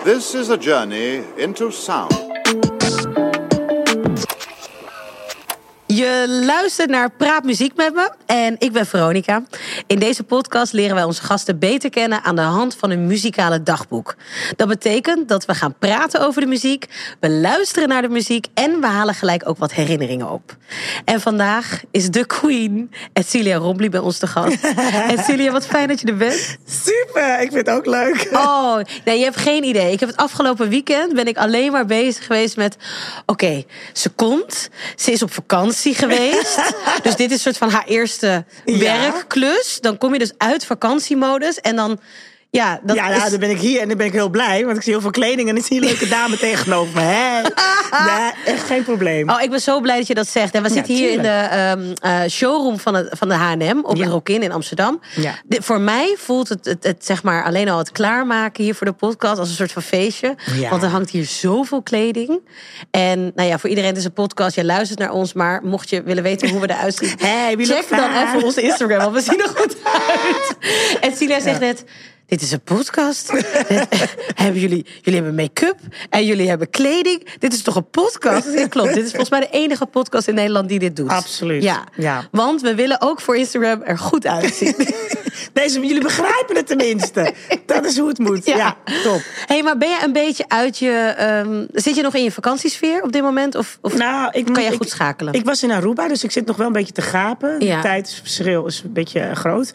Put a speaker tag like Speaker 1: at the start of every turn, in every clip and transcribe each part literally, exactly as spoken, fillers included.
Speaker 1: This is a journey into sound.
Speaker 2: Je luistert naar Praat Muziek met me en ik ben Veronica. In deze podcast leren wij onze gasten beter kennen aan de hand van hun muzikale dagboek. Dat betekent dat we gaan praten over de muziek, we luisteren naar de muziek en we halen gelijk ook wat herinneringen op. En vandaag is de queen, Edcilia Rombly, bij ons te gast. Edcilia, wat fijn dat je er bent.
Speaker 3: Super, ik vind het ook leuk.
Speaker 2: Oh, nee, je hebt geen idee. Ik heb het afgelopen weekend ben ik alleen maar bezig geweest met... Oké, okay, ze komt, ze is op vakantie geweest. Dus dit is een soort van haar eerste ja. werkklus. Dan kom je dus uit vakantiemodus en dan... Ja, dat
Speaker 3: ja,
Speaker 2: is...
Speaker 3: ja, dan ben ik hier en dan ben ik heel blij. Want ik zie heel veel kleding en ik zie een leuke dame tegenover me. Hey. Nee, echt geen probleem.
Speaker 2: Oh, ik ben zo blij dat je dat zegt. En we ja, zitten hier tuurlijk. in de um, uh, showroom van, het, van de H en M op ja. het Rock-in in Amsterdam. Ja. De, voor mij voelt het, het, het, zeg maar, alleen al het klaarmaken hier voor de podcast als een soort van feestje. Ja. Want er hangt hier zoveel kleding. En nou ja, voor iedereen het is een podcast. Je luistert naar ons, maar mocht je willen weten hoe we eruit zien,
Speaker 3: hey,
Speaker 2: check dan even onze Instagram, want we zien er goed uit. En Celia zegt ja. net... Dit is een podcast. hebben jullie, jullie hebben make-up en jullie hebben kleding. Dit is toch een podcast? Ja, klopt. Dit is volgens mij de enige podcast in Nederland die dit doet.
Speaker 3: Absoluut.
Speaker 2: Ja.
Speaker 3: ja.
Speaker 2: Want we willen ook voor Instagram er goed uitzien.
Speaker 3: Deze, jullie begrijpen het tenminste. Dat is hoe het moet. Ja, ja top.
Speaker 2: Hey, maar ben je een beetje uit je... Um, zit je nog in je vakantiesfeer op dit moment? Of, of
Speaker 3: nou, ik,
Speaker 2: kan je
Speaker 3: ik,
Speaker 2: goed schakelen?
Speaker 3: Ik was in Aruba, dus ik zit nog wel een beetje te gapen. Ja. De tijdsverschil is een beetje uh, groot.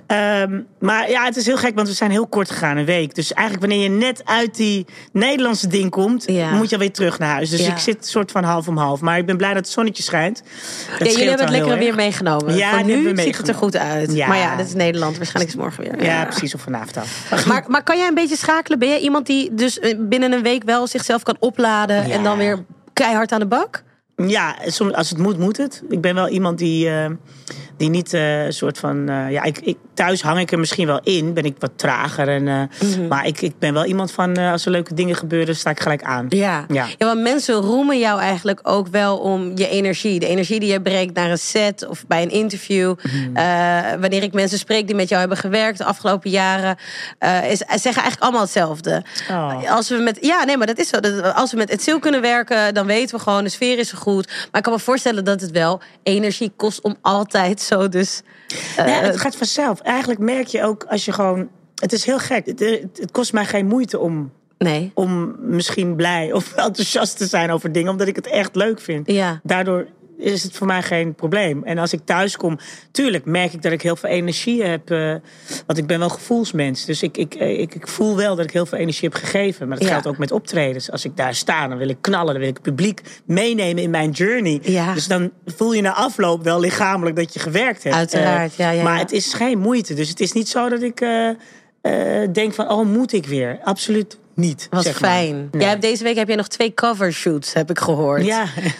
Speaker 3: Um, maar ja, het is heel gek, want we zijn heel kort gegaan, een week. Dus eigenlijk wanneer je net uit die Nederlandse ding komt... Ja. moet je alweer terug naar huis. Dus ja. ik zit soort van half om half. Maar ik ben blij dat het zonnetje schijnt. Dat
Speaker 2: ja, jullie hebben het lekker weer meegenomen.
Speaker 3: Ja,
Speaker 2: voor nu
Speaker 3: ziet
Speaker 2: meegenomen. Het er goed uit. Ja. Maar ja, dit is Nederland. Waarschijnlijk is het morgen weer.
Speaker 3: Ja, ja precies. Of vanavond af.
Speaker 2: Maar, maar kan jij een beetje schakelen? Ben jij iemand die dus binnen een week wel zichzelf kan opladen... Ja. en dan weer keihard aan de bak?
Speaker 3: Ja, soms, als het moet, moet het. Ik ben wel iemand die, uh, die niet een uh, soort van... Uh, ja, ik, ik, thuis hang ik er misschien wel in. Ben ik wat trager. En, uh, mm-hmm. Maar ik, ik ben wel iemand van... Uh, als er leuke dingen gebeuren, sta ik gelijk aan.
Speaker 2: Ja. Ja. ja, want mensen roemen jou eigenlijk ook wel om je energie. De energie die je brengt naar een set of bij een interview. Mm-hmm. Uh, wanneer ik mensen spreek die met jou hebben gewerkt de afgelopen jaren... Uh, is, zeggen eigenlijk allemaal hetzelfde. Oh. Als we met, ja, nee, maar dat is zo. Dat, als we met Edcil kunnen werken, dan weten we gewoon... de sfeer is zo goed. Maar ik kan me voorstellen dat het wel energie kost om altijd zo dus... Uh,
Speaker 3: ja, het gaat vanzelf. Eigenlijk merk je ook als je gewoon... Het is heel gek. Het, het kost mij geen moeite om...
Speaker 2: Nee.
Speaker 3: Om misschien blij of enthousiast te zijn over dingen. Omdat ik het echt leuk vind.
Speaker 2: Ja.
Speaker 3: Daardoor is het voor mij geen probleem. En als ik thuis kom, tuurlijk merk ik dat ik heel veel energie heb. Uh, want ik ben wel gevoelsmens. Dus ik, ik, ik, ik voel wel dat ik heel veel energie heb gegeven. Maar dat ja. geldt ook met optredens. Als ik daar sta, dan wil ik knallen. Dan wil ik het publiek meenemen in mijn journey.
Speaker 2: Ja.
Speaker 3: Dus dan voel je na afloop wel lichamelijk dat je gewerkt hebt.
Speaker 2: Uiteraard,
Speaker 3: uh,
Speaker 2: ja, ja, ja.
Speaker 3: Maar het is geen moeite. Dus het is niet zo dat ik uh, uh, denk van, oh, moet ik weer? Absoluut niet.
Speaker 2: Wat
Speaker 3: zeg
Speaker 2: fijn.
Speaker 3: Maar. Ja.
Speaker 2: Jij hebt deze week heb je nog twee cover shoots, heb ik gehoord.
Speaker 3: Ja.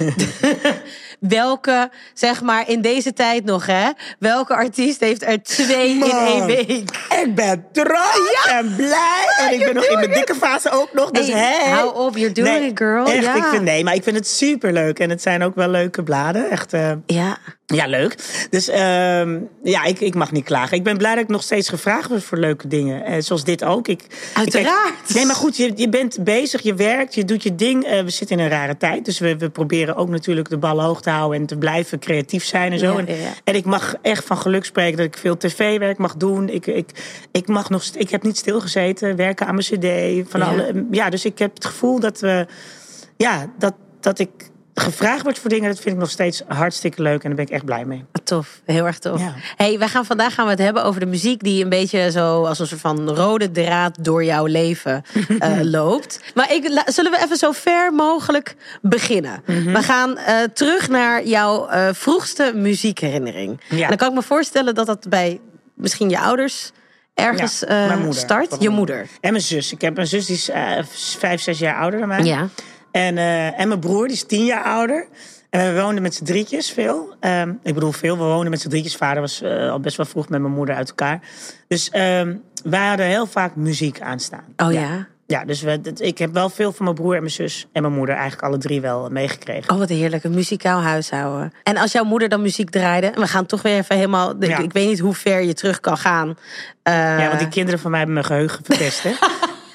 Speaker 2: Welke, zeg maar, in deze tijd nog, hè? Welke artiest heeft er twee Man, in één week?
Speaker 3: Ik ben trots ja. en blij. En ik ben nog in mijn dikke fase ook nog. Dus
Speaker 2: hey,
Speaker 3: hey.
Speaker 2: Hou op, you're doing
Speaker 3: nee,
Speaker 2: it, girl.
Speaker 3: Echt,
Speaker 2: ja.
Speaker 3: ik vind, nee, maar ik vind het superleuk. En het zijn ook wel leuke bladen. Echt, uh,
Speaker 2: ja.
Speaker 3: Ja, leuk. Dus um, ja, ik, ik mag niet klagen. Ik ben blij dat ik nog steeds gevraagd word voor leuke dingen. Uh, zoals dit ook. Ik,
Speaker 2: Uiteraard.
Speaker 3: Ik, nee, maar goed, je, je bent bezig, je werkt, je doet je ding. Uh, we zitten in een rare tijd. Dus we, we proberen ook natuurlijk de ballen hoog te houden en te blijven creatief zijn en zo.
Speaker 2: Ja,
Speaker 3: en,
Speaker 2: ja, ja.
Speaker 3: en ik mag echt van geluk spreken dat ik veel tv-werk mag doen. Ik, ik, ik, mag nog, ik heb niet stilgezeten, werken aan mijn cd. Van
Speaker 2: ja.
Speaker 3: Alle, ja, dus ik heb het gevoel dat we, ja, dat, dat ik gevraagd wordt voor dingen, dat vind ik nog steeds hartstikke leuk. En daar ben ik echt blij mee.
Speaker 2: Tof, heel erg tof.
Speaker 3: Ja.
Speaker 2: Hey, wij gaan vandaag gaan we het hebben over de muziek die een beetje zo als een soort van rode draad door jouw leven uh, loopt. Maar ik, la, zullen we even zo ver mogelijk beginnen? Mm-hmm. We gaan uh, terug naar jouw uh, vroegste muziekherinnering. Ja. En dan kan ik me voorstellen dat dat bij misschien je ouders ergens ja, uh, moeder, start. Je moeder.
Speaker 3: En mijn zus. Ik heb een zus die is uh, vijf, zes jaar ouder dan mij.
Speaker 2: Ja.
Speaker 3: En, uh, en mijn broer, die is tien jaar ouder. En we woonden met z'n drietjes veel. Um, ik bedoel veel, we woonden met z'n drietjes. Vader was uh, al best wel vroeg met mijn moeder uit elkaar. Dus um, wij hadden heel vaak muziek aanstaan.
Speaker 2: Oh ja?
Speaker 3: Ja, ja dus we, ik heb wel veel van mijn broer en mijn zus en mijn moeder eigenlijk alle drie wel meegekregen.
Speaker 2: Oh, wat heerlijk. Een muzikaal huishouden. En als jouw moeder dan muziek draaide... En we gaan toch weer even helemaal... Ja. Ik, ik weet niet hoe ver je terug kan gaan. Uh,
Speaker 3: ja, want die kinderen van mij hebben mijn geheugen verpest, hè?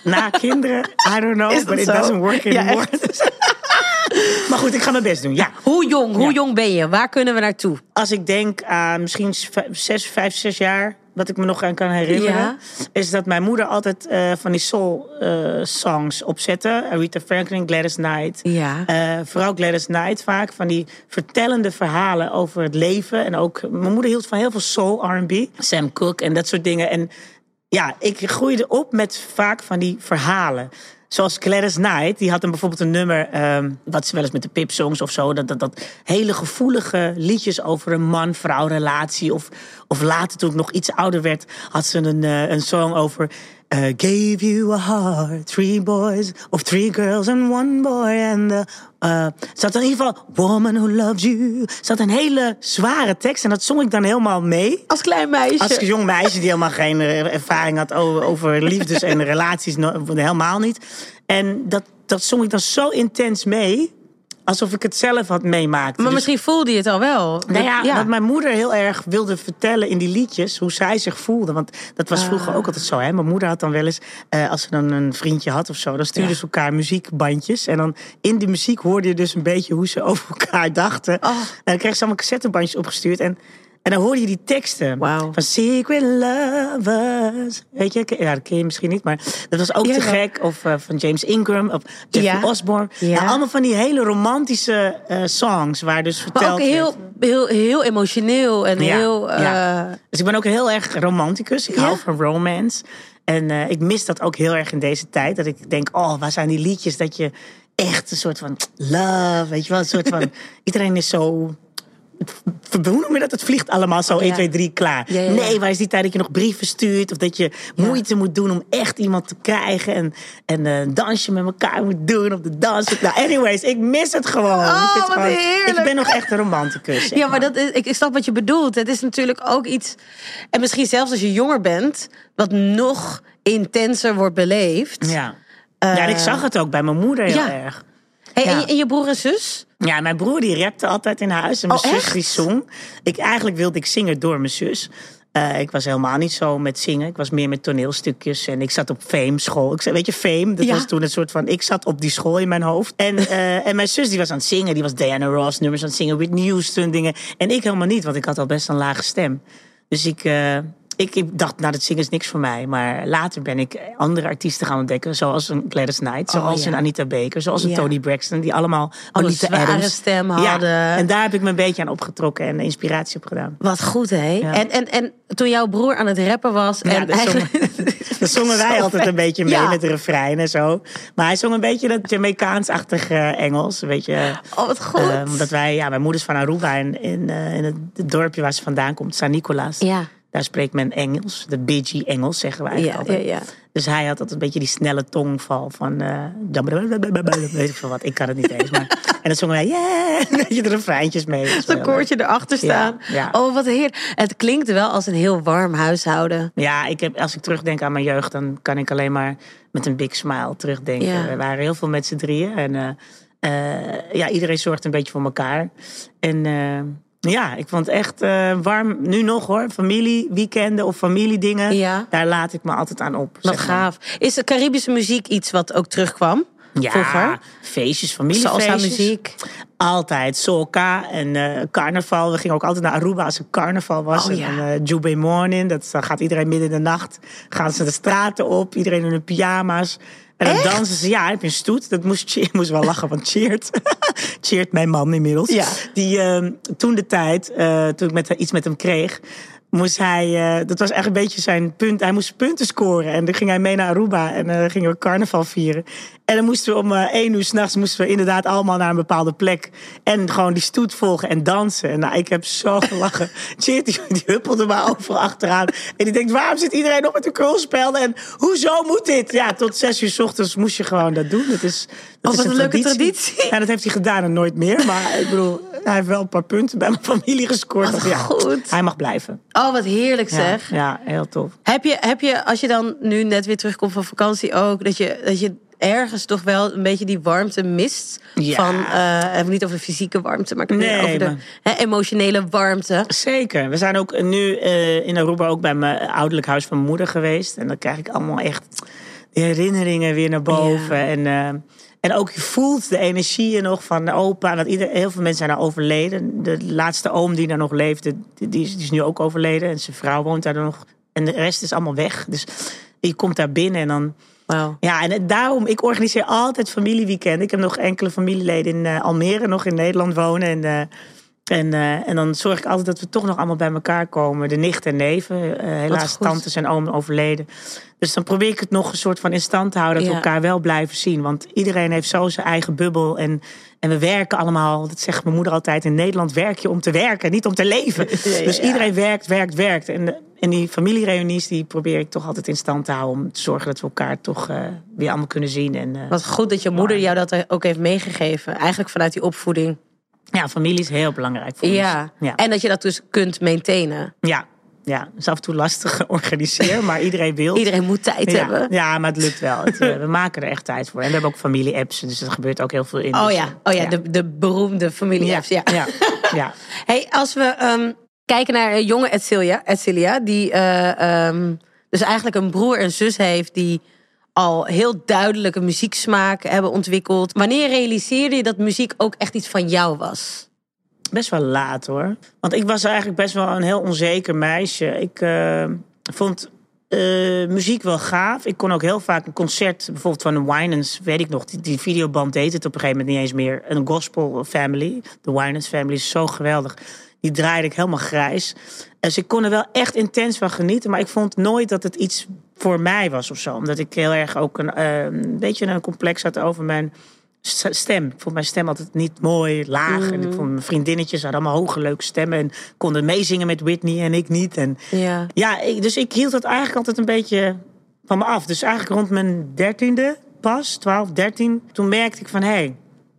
Speaker 3: Na kinderen, I don't know, but it
Speaker 2: zo?
Speaker 3: doesn't work anymore.
Speaker 2: Ja,
Speaker 3: maar goed, ik ga mijn best doen, ja.
Speaker 2: Hoe jong, hoe
Speaker 3: Ja.
Speaker 2: jong ben je? Waar kunnen we naartoe?
Speaker 3: Als ik denk aan misschien zes, vijf, zes jaar, wat ik me nog aan kan herinneren,
Speaker 2: Ja.
Speaker 3: is dat mijn moeder altijd uh, van die soul uh, songs opzette. Aretha Franklin, Gladys Knight.
Speaker 2: Ja.
Speaker 3: Uh, vooral Gladys Knight vaak, van die vertellende verhalen over het leven. En ook, mijn moeder hield van heel veel soul, R en B. Sam Cooke en dat soort dingen. En ja, ik groeide op met vaak van die verhalen. Zoals Gladys Knight, die had dan bijvoorbeeld een nummer, um, wat ze wel eens met de Pip-songs of zo, dat, dat, dat hele gevoelige liedjes over een man-vrouw relatie. Of, of later, toen ik nog iets ouder werd, had ze een, uh, een song over uh, Gave you a heart, three boys, of three girls and one boy. And uh, uh, zat in ieder geval, woman who loves you. Zat een hele zware tekst en dat zong ik dan helemaal mee.
Speaker 2: Als klein meisje.
Speaker 3: Als jong meisje die helemaal geen ervaring had over, over liefdes en relaties, helemaal niet. En dat, dat zong ik dan zo intens mee, alsof ik het zelf had meemaakt.
Speaker 2: Maar dus, misschien voelde je het al wel.
Speaker 3: Nou ja,
Speaker 2: ja,
Speaker 3: dat mijn moeder heel erg wilde vertellen in die liedjes hoe zij zich voelde. Want dat was vroeger uh. ook altijd zo. Hè? Mijn moeder had dan wel eens, uh, als ze dan een vriendje had of zo, dan stuurden ja. ze elkaar muziekbandjes. En dan in die muziek hoorde je dus een beetje hoe ze over elkaar dachten. Oh. En dan kreeg ze allemaal cassettebandjes opgestuurd. En En dan hoor je die teksten
Speaker 2: wow.
Speaker 3: van Secret Lovers. Weet je, ja, dat ken je misschien niet, maar dat was ook ja, te gek. Of uh, van James Ingram, of Jeffrey ja. Osborne. Ja. Nou, allemaal van die hele romantische uh, songs waar dus verteld
Speaker 2: maar ook heel, heel, heel emotioneel en
Speaker 3: ja.
Speaker 2: heel... Uh...
Speaker 3: Ja. Dus ik ben ook heel erg romanticus. Ik ja. hou van romance. En uh, ik mis dat ook heel erg in deze tijd. Dat ik denk, oh, waar zijn die liedjes dat je echt een soort van love, weet je wel, een soort van... iedereen is zo... Hoe noem je dat? Het vliegt allemaal zo ja. één, twee, drie, klaar. Ja, ja, ja. Nee, waar is die tijd dat je nog brieven stuurt? Of dat je moeite ja. moet doen om echt iemand te krijgen. En, en uh, een dansje met elkaar moet doen op de dans. Nou, anyways, ik mis het gewoon.
Speaker 2: Oh,
Speaker 3: ik,
Speaker 2: wat
Speaker 3: gewoon
Speaker 2: heerlijk.
Speaker 3: Ik ben nog echt een romanticus.
Speaker 2: Ja, maar dat is, ik, ik snap wat je bedoelt. Het is natuurlijk ook iets... En misschien zelfs als je jonger bent... wat nog intenser wordt beleefd.
Speaker 3: Ja, uh, ja en ik zag het ook bij mijn moeder heel
Speaker 2: ja.
Speaker 3: erg.
Speaker 2: Hey,
Speaker 3: ja.
Speaker 2: en, je, en je broer en zus?
Speaker 3: Ja, mijn broer die rapte altijd in huis. En mijn
Speaker 2: oh,
Speaker 3: zus
Speaker 2: echt?
Speaker 3: die zong. Ik, eigenlijk wilde ik zingen door mijn zus. Uh, ik was helemaal niet zo met zingen. Ik was meer met toneelstukjes. En ik zat op Fame school. Ik zei, weet je, Fame? Dat ja. was toen een soort van... Ik zat op die school in mijn hoofd. En, uh, en mijn zus die was aan het zingen. Die was Diana Ross nummers aan het zingen. Whitney Houston dingen. En ik helemaal niet, want ik had al best een lage stem. Dus ik... Uh, Ik, ik dacht, nou, dat zingen is niks voor mij. Maar later ben ik andere artiesten gaan ontdekken. Zoals een Gladys Knight, zoals oh, ja. een Anita Baker, zoals een ja. Toni Braxton. Die allemaal
Speaker 2: Anita Adams stem hadden.
Speaker 3: Ja, en daar heb ik me een beetje aan opgetrokken en inspiratie op gedaan.
Speaker 2: Wat goed, hè? Ja. En, en, en toen jouw broer aan het rappen was...
Speaker 3: Ja,
Speaker 2: en
Speaker 3: dan eigenlijk... zongen, dan zongen wij altijd een beetje mee ja. met de refrein en zo. Maar hij zong een beetje dat Jamaicaans-achtige Engels. Een beetje,
Speaker 2: oh, wat goed. Uh,
Speaker 3: omdat wij, ja, mijn moeder is van Aruba. En in, uh, in het, het dorpje waar ze vandaan komt, San Nicolas.
Speaker 2: Ja.
Speaker 3: Daar spreekt men Engels, de B G Engels zeggen we eigenlijk
Speaker 2: ja,
Speaker 3: altijd.
Speaker 2: Ja, ja.
Speaker 3: Dus hij had altijd een beetje die snelle tongval van... Uh, weet ik veel wat, ik kan het niet eens. Maar, en dan zongen wij, yeah, een beetje de refreintjes mee.
Speaker 2: Zo'n koortje erachter staan. Ja, ja. Oh, wat heerlijk. Het klinkt wel als een heel warm huishouden.
Speaker 3: Ja, ik heb, als ik terugdenk aan mijn jeugd... dan kan ik alleen maar met een big smile terugdenken. Ja. We waren heel veel met z'n drieën. En uh, uh, ja, iedereen zorgt een beetje voor elkaar. En... Uh, Ja, ik vond het echt uh, warm. Nu nog hoor. Familie, weekenden of familiedingen. Ja. Daar laat ik me altijd aan op.
Speaker 2: Wat gaaf. Is de Caribische muziek iets wat ook terugkwam?
Speaker 3: Ja,
Speaker 2: vroeger?
Speaker 3: Feestjes, familiefeestjes.
Speaker 2: Salsa muziek.
Speaker 3: Altijd. Soca en uh, carnaval. We gingen ook altijd naar Aruba als er carnaval was.
Speaker 2: Oh, ja.
Speaker 3: En uh, Jubei Morning. Dat, dan gaat iedereen midden in de nacht. Gaan ze de straten op. Iedereen in hun pyjama's. En dan
Speaker 2: Echt?
Speaker 3: dansen ze, ja, heb je een stoet. Dat moest, je moest wel lachen, want Cheert. Cheert, mijn man inmiddels.
Speaker 2: Ja.
Speaker 3: Die uh, toen de tijd, uh, toen ik met, iets met hem kreeg... moest hij, uh, dat was echt een beetje zijn punt. Hij moest punten scoren. En dan ging hij mee naar Aruba. En dan uh, gingen we carnaval vieren. En dan moesten we om uh, één uur 's nachts moesten we inderdaad allemaal naar een bepaalde plek. En gewoon die stoet volgen en dansen. En nou, ik heb zo gelachen. Cheert, die, die huppelde maar overal achteraan. En die denkt, waarom zit iedereen nog met een krulspelden? En hoezo moet dit? Ja, tot zes uur 's ochtends moest je gewoon dat doen. Dat is, dat
Speaker 2: oh,
Speaker 3: is
Speaker 2: wat een, een leuke traditie.
Speaker 3: Ja, dat heeft hij gedaan en nooit meer. Maar ik bedoel, hij heeft wel een paar punten bij mijn familie gescoord.
Speaker 2: Wat
Speaker 3: ja,
Speaker 2: goed.
Speaker 3: Hij mag blijven.
Speaker 2: Oh, wat heerlijk zeg.
Speaker 3: Ja, ja, heel tof.
Speaker 2: Heb je, heb je, als je dan nu net weer terugkomt van vakantie ook... dat je, dat je ergens toch wel een beetje die warmte mist?
Speaker 3: Ja.
Speaker 2: Van, uh, even niet over de fysieke warmte, maar nee, over de maar... he, emotionele warmte.
Speaker 3: Zeker. We zijn ook nu uh, in Aruba ook bij mijn ouderlijk huis van mijn moeder geweest. En dan krijg ik allemaal echt... die herinneringen weer naar boven. Ja. En, uh, en ook je voelt de energieën nog van de opa. Dat ieder, heel veel mensen zijn er overleden. De laatste oom die daar nog leefde, die, die, is, die is nu ook overleden. En zijn vrouw woont daar nog. En de rest is allemaal weg. Dus je komt daar binnen en dan...
Speaker 2: Wow.
Speaker 3: Ja, en daarom, ik organiseer altijd familieweekenden. Ik heb nog enkele familieleden in uh, Almere, nog in Nederland wonen. En, uh, en, uh, en dan zorg ik altijd dat we toch nog allemaal bij elkaar komen. De nicht en neven, uh, helaas tantes en oom overleden. Dus dan probeer ik het nog een soort van in stand te houden... dat ja. we elkaar wel blijven zien. Want iedereen heeft zo zijn eigen bubbel. En, en we werken allemaal, dat zegt mijn moeder altijd... in Nederland werk je om te werken, niet om te leven. Ja, ja. Dus iedereen werkt, werkt, werkt. En, en die familiereunies die probeer ik toch altijd in stand te houden... om te zorgen dat we elkaar toch uh, weer allemaal kunnen zien. En, uh,
Speaker 2: Wat goed dat je moeder jou dat ook heeft meegegeven. Eigenlijk vanuit die opvoeding.
Speaker 3: Ja, familie is heel belangrijk voor
Speaker 2: ja.
Speaker 3: ons. Ja,
Speaker 2: en dat je dat dus kunt maintainen.
Speaker 3: Ja. Ja, het is af en toe lastig georganiseerd, maar iedereen wil.
Speaker 2: Iedereen moet tijd
Speaker 3: ja,
Speaker 2: hebben.
Speaker 3: Ja, maar het lukt wel. Het, we maken er echt tijd voor. En we hebben ook familie-apps, dus er gebeurt ook heel veel in.
Speaker 2: Oh
Speaker 3: dus,
Speaker 2: ja, oh, ja, ja. De, de beroemde familie-apps. Ja. Ja. Ja. Ja. Hey, als we um, kijken naar jonge Edcilia, Edcilia die uh, um, dus eigenlijk een broer en zus heeft... die al heel duidelijke muzieksmaak hebben ontwikkeld. Wanneer realiseerde je dat muziek ook echt iets van jou was?
Speaker 3: Best wel laat hoor. Want ik was eigenlijk best wel een heel onzeker meisje. Ik uh, vond uh, muziek wel gaaf. Ik kon ook heel vaak een concert, bijvoorbeeld van de Winans, weet ik nog. Die, die videoband deed het op een gegeven moment niet eens meer. Een gospel family. De Winans family is zo geweldig. Die draaide ik helemaal grijs. Dus ik kon er wel echt intens van genieten. Maar ik vond nooit dat het iets voor mij was of zo. Omdat ik heel erg ook een, uh, een beetje een complex had over mijn... stem. Ik vond mijn stem altijd niet mooi, laag. Mm. En ik vond mijn vriendinnetjes hadden allemaal hoge, leuke stemmen. En konden meezingen met Whitney en ik niet. En
Speaker 2: ja,
Speaker 3: ja ik, dus ik hield dat eigenlijk altijd een beetje van me af. Dus eigenlijk rond mijn dertiende pas, twaalf, dertien... toen merkte ik van, hé, hey,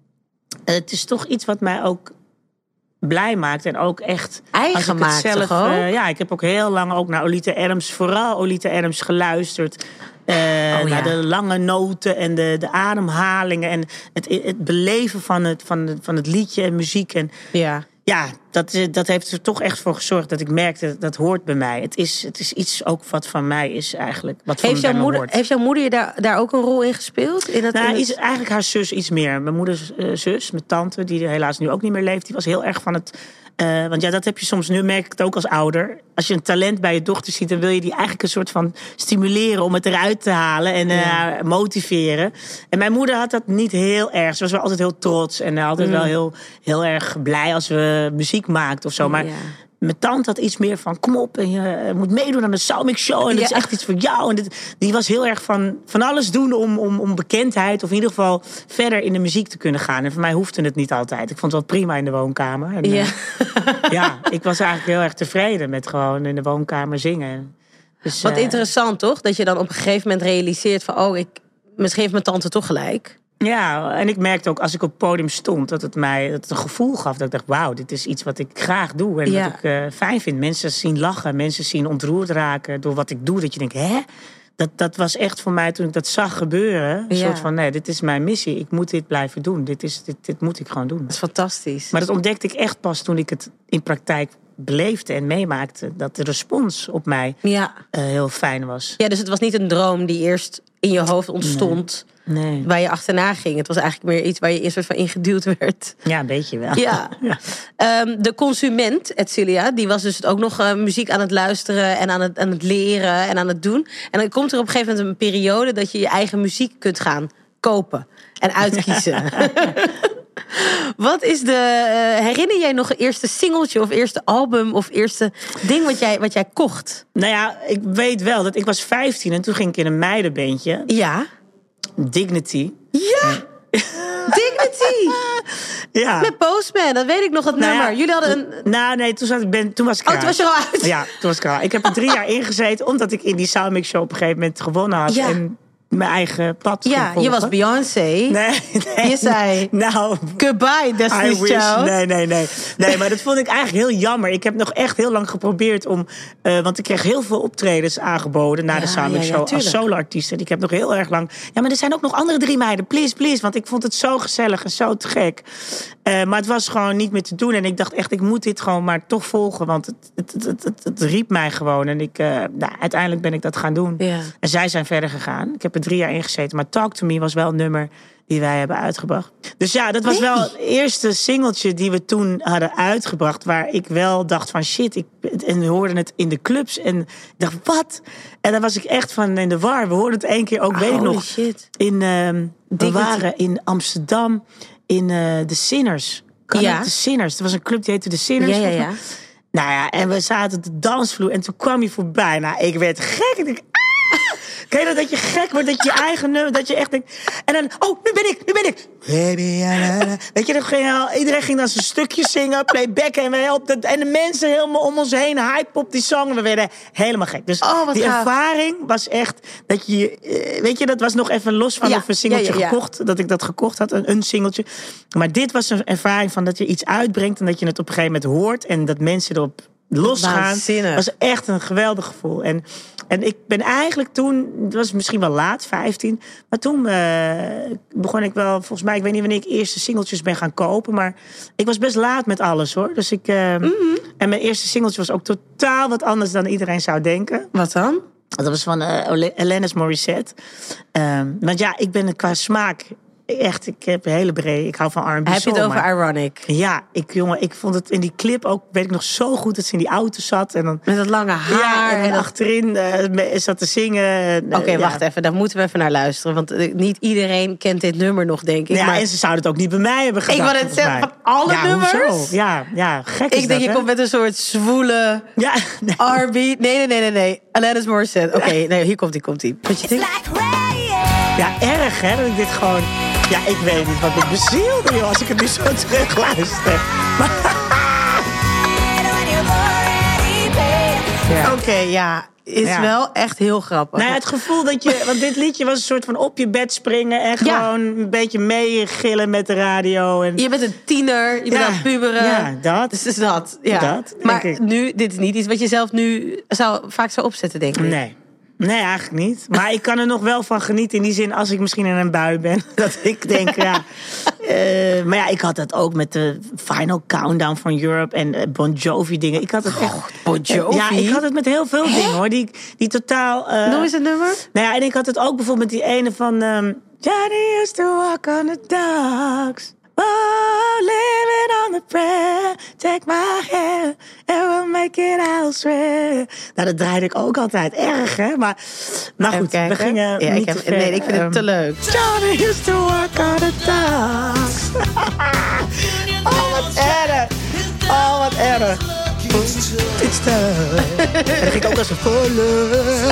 Speaker 3: het is toch iets wat mij ook blij maakt. En ook echt...
Speaker 2: eigen maakt zelf, toch ook?
Speaker 3: Uh, ja, ik heb ook heel lang ook naar Olita Adams, vooral Olita Adams geluisterd. Uh, oh, naar ja. de lange noten en de, de ademhalingen en het, het beleven van het, van, het, van het liedje en muziek. En
Speaker 2: ja,
Speaker 3: ja dat, dat heeft er toch echt voor gezorgd dat ik merkte dat dat hoort bij mij. Het is, het is iets ook wat van mij is eigenlijk. Wat
Speaker 2: heeft,
Speaker 3: van
Speaker 2: jouw moeder,
Speaker 3: hoort.
Speaker 2: heeft jouw moeder je daar, daar ook een rol in gespeeld? In dat,
Speaker 3: nou,
Speaker 2: in het...
Speaker 3: iets, eigenlijk haar zus iets meer. Mijn moeders uh, zus, mijn tante, die helaas nu ook niet meer leeft, die was heel erg van het... Uh, want ja, dat heb je soms, nu merk ik het ook als ouder. Als je een talent bij je dochter ziet, dan wil je die eigenlijk een soort van stimuleren om het eruit te halen en uh, ja. motiveren. En mijn moeder had dat niet heel erg. Ze was wel altijd heel trots en uh, altijd mm. wel heel, heel erg blij als we muziek maakten of zo. Maar ja. mijn tante had iets meer van, kom op, en je moet meedoen aan de Soundmix Show. En dat ja. is echt iets voor jou. En dit, die was heel erg van, van alles doen om, om, om bekendheid, of in ieder geval verder in de muziek te kunnen gaan. En voor mij hoefde het niet altijd. Ik vond het wel prima in de woonkamer. En, ja. Uh, ja, ik was eigenlijk heel erg tevreden met gewoon in de woonkamer zingen. Dus,
Speaker 2: wat
Speaker 3: uh,
Speaker 2: interessant, toch? Dat je dan op een gegeven moment realiseert van, oh, ik, misschien heeft mijn tante toch gelijk.
Speaker 3: Ja, en ik merkte ook als ik op het podium stond... dat het mij dat het een gevoel gaf. Dat ik dacht, wauw, dit is iets wat ik graag doe. En ja. wat ik uh, fijn vind. Mensen zien lachen, mensen zien ontroerd raken... door wat ik doe. Dat je denkt, hè? Dat, dat was echt voor mij, toen ik dat zag gebeuren... een ja. soort van, nee, dit is mijn missie. Ik moet dit blijven doen. Dit, is, dit, dit moet ik gewoon doen.
Speaker 2: Dat is fantastisch.
Speaker 3: Maar dat ontdekte ik echt pas toen ik het in praktijk beleefde en meemaakte. Dat de respons op mij
Speaker 2: ja.
Speaker 3: uh, heel fijn was.
Speaker 2: Ja, dus het was niet een droom die eerst in je hoofd ontstond...
Speaker 3: Nee. Nee.
Speaker 2: Waar je achterna ging. Het was eigenlijk meer iets waar je eerst soort van ingeduwd werd.
Speaker 3: Ja, een beetje wel.
Speaker 2: Ja. ja. Um, de consument, Edcilia, die was dus ook nog uh, muziek aan het luisteren... en aan het, aan het leren en aan het doen. En dan komt er op een gegeven moment een periode... dat je je eigen muziek kunt gaan kopen en uitkiezen. Wat is de... Uh, herinner jij nog het eerste singeltje of eerste album... of eerste ding wat jij, wat jij kocht?
Speaker 3: Nou ja, ik weet wel dat ik was vijftien... en toen ging ik in een meidenbandje.
Speaker 2: Ja.
Speaker 3: Dignity.
Speaker 2: Ja! Dignity!
Speaker 3: Ja.
Speaker 2: Met Postman, dat weet ik nog, dat nou nummer. Ja, jullie hadden een...
Speaker 3: Nou, nee, toen, zat, ben, toen was ik
Speaker 2: Oh, toen was je al uit?
Speaker 3: Ja, toen was ik al uit. Ik heb er drie jaar ingezeten, omdat ik in die Soundmix Show op een gegeven moment gewonnen had. Ja. En mijn eigen pad ging volgen.
Speaker 2: Ja, je was Beyoncé.
Speaker 3: Nee, nee.
Speaker 2: Je zei,
Speaker 3: nou,
Speaker 2: goodbye, Destiny's Child.
Speaker 3: Nee, nee, nee. Nee, maar dat vond ik eigenlijk heel jammer. Ik heb nog echt heel lang geprobeerd om... Uh, want ik kreeg heel veel optredens aangeboden na ja, de Soundmix Show ja, ja, als solo-artiest. En ik heb nog heel erg lang... Ja, maar er zijn ook nog andere drie meiden. Please, please. Want ik vond het zo gezellig en zo te gek. Uh, maar het was gewoon niet meer te doen. En ik dacht echt, ik moet dit gewoon maar toch volgen. Want het, het, het, het, het, het riep mij gewoon. En ik, uh, nou, uiteindelijk ben ik dat gaan doen.
Speaker 2: Ja.
Speaker 3: En zij zijn verder gegaan. Ik heb er drie jaar ingezeten. Maar Talk To Me was wel een nummer die wij hebben uitgebracht. Dus ja, dat was wel het eerste singeltje die we toen hadden uitgebracht. Waar ik wel dacht van shit. Ik, en we hoorden het in de clubs. En ik dacht, wat? En daar was ik echt van in de war. We hoorden het één keer ook, oh, weet ik nog.
Speaker 2: Shit.
Speaker 3: In, uh, we waren in Amsterdam in uh, The Sinners. Kan ja. het? The Sinners. Er was een club die heette The Sinners.
Speaker 2: Ja, ja, ja.
Speaker 3: Nou ja, en we zaten op de dansvloer. En toen kwam hij voorbij. Nou, ik werd gek. Ik denk, ken je dat, dat je gek wordt, dat je je eigen nummer, dat je echt denkt... En dan, oh, nu ben ik, nu ben ik. Baby, weet je, dat ging, iedereen ging dan zijn stukjes zingen, playbacken. En, we op de, en de mensen helemaal om ons heen, hype op die song. We werden helemaal gek. Dus
Speaker 2: oh,
Speaker 3: die
Speaker 2: gaaf.
Speaker 3: ervaring was echt dat je... Weet je, dat was nog even los van ja, of een singeltje ja, ja, ja. gekocht. Dat ik dat gekocht had, een, een singeltje. Maar dit was een ervaring van dat je iets uitbrengt en dat je het op een gegeven moment hoort. En dat mensen erop losgaan. Dat was echt een geweldig gevoel. En... En ik ben eigenlijk toen, het was misschien wel laat, vijftien... maar toen uh, begon ik wel, volgens mij, ik weet niet wanneer ik eerste singeltjes ben gaan kopen... maar ik was best laat met alles, hoor. Dus ik, uh, mm-hmm. En mijn eerste singeltje was ook totaal wat anders dan iedereen zou denken.
Speaker 2: Wat dan?
Speaker 3: Dat was van uh, Alanis Morissette. Um, want ja, ik ben qua smaak... Echt, ik heb een hele brede. Ik hou van R en B.
Speaker 2: Heb je het over Ironic?
Speaker 3: Ja, ik, jongen, ik vond het in die clip ook, weet ik nog zo goed dat ze in die auto zat. En dan,
Speaker 2: met dat lange haar.
Speaker 3: Ja, en, en
Speaker 2: dat...
Speaker 3: achterin uh, zat te zingen.
Speaker 2: Oké, okay, ja. wacht even. Daar moeten we even naar luisteren. Want uh, niet iedereen kent dit nummer nog, denk ik.
Speaker 3: Ja,
Speaker 2: maar...
Speaker 3: en ze zouden het ook niet bij mij hebben gedaan.
Speaker 2: Ik wou het zeggen, van alle
Speaker 3: ja,
Speaker 2: nummers?
Speaker 3: Hoezo? Ja, ja, gek is
Speaker 2: Ik denk,
Speaker 3: dat,
Speaker 2: je
Speaker 3: hè?
Speaker 2: komt met een soort zwoele
Speaker 3: ja, nee.
Speaker 2: R B. Nee, nee, nee, nee, nee. Alanis Morissette. Oké, okay, nee, hier komt hij, komt hij. Wat je denkt?
Speaker 3: Ja, erg, hè? Dat ik dit gewoon... Ja, ik weet niet wat me bezielde, joh, als ik het nu zo terug luister.
Speaker 2: Ja. Oké, okay, ja. Is ja. wel echt heel grappig.
Speaker 3: Nou ja, het gevoel dat je... Want dit liedje was een soort van op je bed springen... en gewoon ja. een beetje meegillen met de radio. En...
Speaker 2: Je bent een tiener, je bent ja. aan het puberen.
Speaker 3: Ja, dat.
Speaker 2: Dus is dat. Ja.
Speaker 3: dat
Speaker 2: maar
Speaker 3: ik.
Speaker 2: nu, dit is niet iets wat je zelf nu zou, vaak zou opzetten, denk ik.
Speaker 3: Nee. Nee, eigenlijk niet. Maar ik kan er nog wel van genieten. In die zin, als ik misschien in een bui ben. Dat ik denk, ja... uh, maar ja, ik had dat ook met de Final Countdown van Europe. En uh, Bon Jovi dingen. Ik had het echt...
Speaker 2: Oh, Bon Jovi?
Speaker 3: Ja, ik had het met heel veel Hè? dingen, hoor. Die, die totaal... Uh,
Speaker 2: Noem eens een nummer.
Speaker 3: Nou ja, en ik had het ook bijvoorbeeld met die ene van... Um, Johnny used to walk on the docks. Oh, living on the prayer. Take my hand and we'll make it elsewhere. Nou, dat draaide ik ook altijd. Erg, hè? Maar, maar goed, we gingen
Speaker 2: ja,
Speaker 3: niet
Speaker 2: ik heb,
Speaker 3: te ver.
Speaker 2: Nee, ik vind het um, te leuk.
Speaker 3: Johnny used to walk on the docks. Oh, wat erg. Oh, wat erg. It's time. En dan ging ik ook als een volle.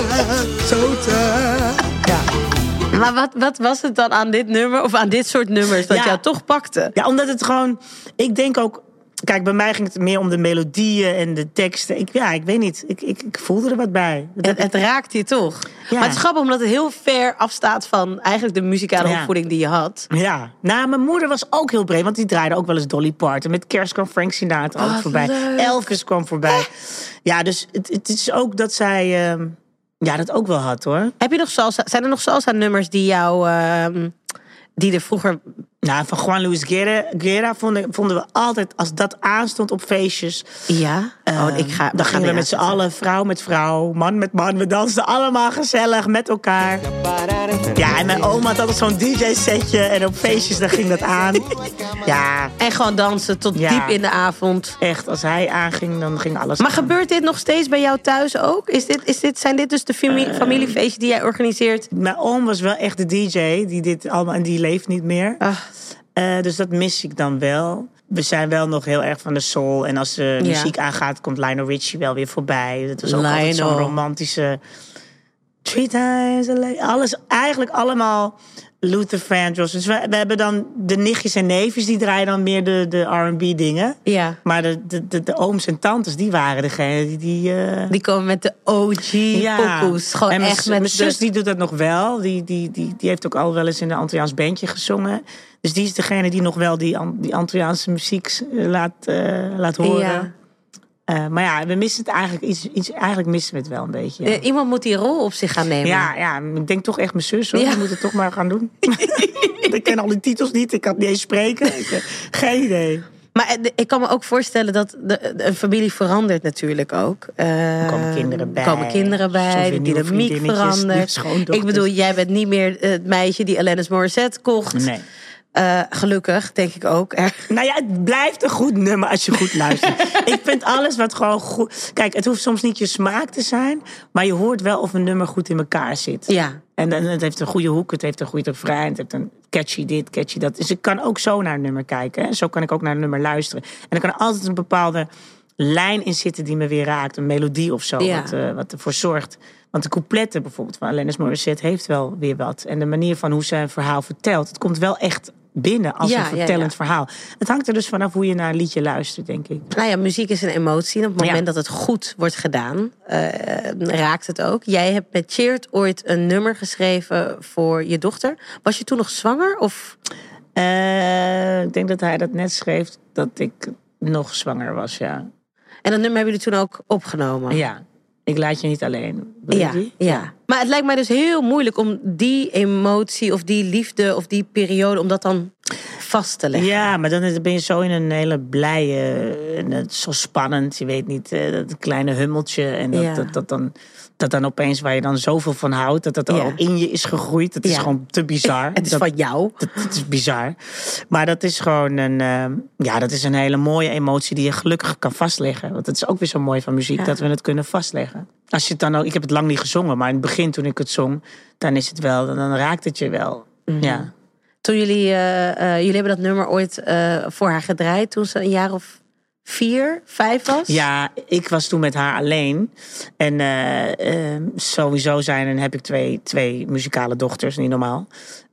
Speaker 3: Zo te. Ja.
Speaker 2: Maar wat, wat was het dan aan dit nummer, of aan dit soort nummers, dat ja. jou toch pakte?
Speaker 3: Ja, omdat het gewoon... Ik denk ook... Kijk, bij mij ging het meer om de melodieën en de teksten. Ik, ja, ik weet niet. Ik, ik, ik voelde er wat bij.
Speaker 2: Het, het raakt je toch? Ja. Maar het is grappig, omdat het heel ver afstaat van eigenlijk de muzikale ja. opvoeding die je had.
Speaker 3: Ja. Nou, mijn moeder was ook heel breed, want die draaide ook wel eens Dolly Parton. Met kerst kwam Frank Sinatra altijd oh, voorbij. Leuk. Elvis kwam voorbij. Ja, dus het, het is ook dat zij... Uh, Ja, dat ook wel had, hoor.
Speaker 2: Heb je nog salsa? Zijn er nog salsa-nummers die jou... Uh, die er vroeger...
Speaker 3: Nou, van Juan Luis Guerra, Guerra vonden, vonden we altijd... Als dat aanstond op feestjes...
Speaker 2: Ja?
Speaker 3: Uh,
Speaker 2: oh, ik ga,
Speaker 3: dan gingen we met z'n allen, vrouw met vrouw, man met man. We dansten allemaal gezellig met elkaar. Ja, en mijn oma had altijd zo'n D J-setje. En op feestjes, dan ging dat aan. Ja.
Speaker 2: En gewoon dansen tot ja. diep in de avond.
Speaker 3: Echt, als hij aanging, dan ging alles
Speaker 2: Maar
Speaker 3: aan.
Speaker 2: gebeurt dit nog steeds bij jou thuis ook? Is dit, is dit, zijn dit dus de familie, uh, familiefeestjes die jij organiseert?
Speaker 3: Mijn oom was wel echt de D J. Die dit allemaal, en die leeft niet meer. Uh, dus dat mis ik dan wel. We zijn wel nog heel erg van de soul. En als de ja. muziek aangaat, komt Lionel Richie wel weer voorbij. Dat was ook Lionel. altijd zo'n romantische... Three times a lady. Alles, eigenlijk allemaal Luther Vandross. Dus we, we hebben dan de nichtjes en neefjes, die draaien dan meer de, de R en B dingen.
Speaker 2: Ja.
Speaker 3: Maar de, de, de, de ooms en tantes, die waren degene die... Die, uh...
Speaker 2: die komen met de O G
Speaker 3: ja.
Speaker 2: pokoes. Gewoon
Speaker 3: en
Speaker 2: echt met
Speaker 3: mijn
Speaker 2: de...
Speaker 3: zus, die doet dat nog wel. Die, die, die, die heeft ook al wel eens in een Antilliaans bandje gezongen. Dus die is degene die nog wel die, die Antilliaanse muziek laat, uh, laat horen. Ja. Uh, maar ja, we missen het eigenlijk iets, iets. Eigenlijk missen we het wel een beetje. Ja.
Speaker 2: Uh, iemand moet die rol op zich gaan nemen.
Speaker 3: Ja, ja, ik denk toch echt mijn zus, hoor. Ja. Die moet het toch maar gaan doen. Ik ken al die titels niet. Ik kan niet eens spreken. Ik, uh, geen idee.
Speaker 2: Maar ik kan me ook voorstellen dat de, de, een familie verandert natuurlijk ook. Uh,
Speaker 3: er komen kinderen bij.
Speaker 2: Er komen kinderen bij, de dynamiek verandert. Ik bedoel, jij bent niet meer het meisje die Alanis Morissette kocht.
Speaker 3: Nee.
Speaker 2: Uh, gelukkig, denk ik ook.
Speaker 3: Nou ja, het blijft een goed nummer als je goed luistert. Ik vind alles wat gewoon goed... Kijk, het hoeft soms niet je smaak te zijn, maar je hoort wel of een nummer goed in elkaar zit.
Speaker 2: Ja.
Speaker 3: En, en het heeft een goede hoek, het heeft een goede refrein, het heeft een catchy dit, catchy dat. Dus ik kan ook zo naar een nummer kijken. En zo kan ik ook naar een nummer luisteren. En er kan altijd een bepaalde lijn in zitten die me weer raakt. Een melodie of zo,
Speaker 2: Ja.
Speaker 3: wat, uh, wat ervoor zorgt. Want de coupletten bijvoorbeeld van Alanis Morissette heeft wel weer wat. En de manier van hoe ze een verhaal vertelt, het komt wel echt binnen als
Speaker 2: Ja,
Speaker 3: een vertellend
Speaker 2: ja, ja.
Speaker 3: verhaal. Het hangt er dus vanaf hoe je naar een liedje luistert, denk ik.
Speaker 2: Nou ja, muziek is een emotie. En op het moment
Speaker 3: Ja.
Speaker 2: dat het goed wordt gedaan, uh, raakt het ook. Jij hebt met Cheert ooit een nummer geschreven voor je dochter. Was je toen nog zwanger? Of?
Speaker 3: Uh, ik denk dat hij dat net schreef dat ik nog zwanger was, ja.
Speaker 2: En dat nummer hebben jullie toen ook opgenomen?
Speaker 3: Ja, ik laat je niet alleen.
Speaker 2: Ja, ja. Maar het lijkt mij dus heel moeilijk om die emotie of die liefde of die periode, om dat dan vast te leggen.
Speaker 3: Ja, maar dan ben je zo in een hele blije, en het is zo spannend. Je weet niet, dat kleine hummeltje en dat,
Speaker 2: Ja.
Speaker 3: dat, dat dan... Dat dan opeens, waar je dan zoveel van houdt, dat dat
Speaker 2: Ja.
Speaker 3: ook in je is gegroeid. Dat is
Speaker 2: Ja.
Speaker 3: gewoon te bizar.
Speaker 2: Het is
Speaker 3: dat,
Speaker 2: van jou.
Speaker 3: Dat, dat is bizar. Maar dat is gewoon een, uh, ja, dat is een hele mooie emotie die je gelukkig kan vastleggen. Want het is ook weer zo mooi van muziek,
Speaker 2: Ja.
Speaker 3: dat we het kunnen vastleggen. Als je het dan ook, ik heb het lang niet gezongen, maar in het begin toen ik het zong, dan is het wel, dan raakt het je wel.
Speaker 2: Mm-hmm.
Speaker 3: Ja.
Speaker 2: Toen jullie, uh, uh, jullie hebben dat nummer ooit uh, voor haar gedraaid toen ze een jaar of vier, vijf was?
Speaker 3: Ja, ik was toen met haar alleen. En uh, uh, sowieso zijn en heb ik twee, twee muzikale dochters, niet normaal.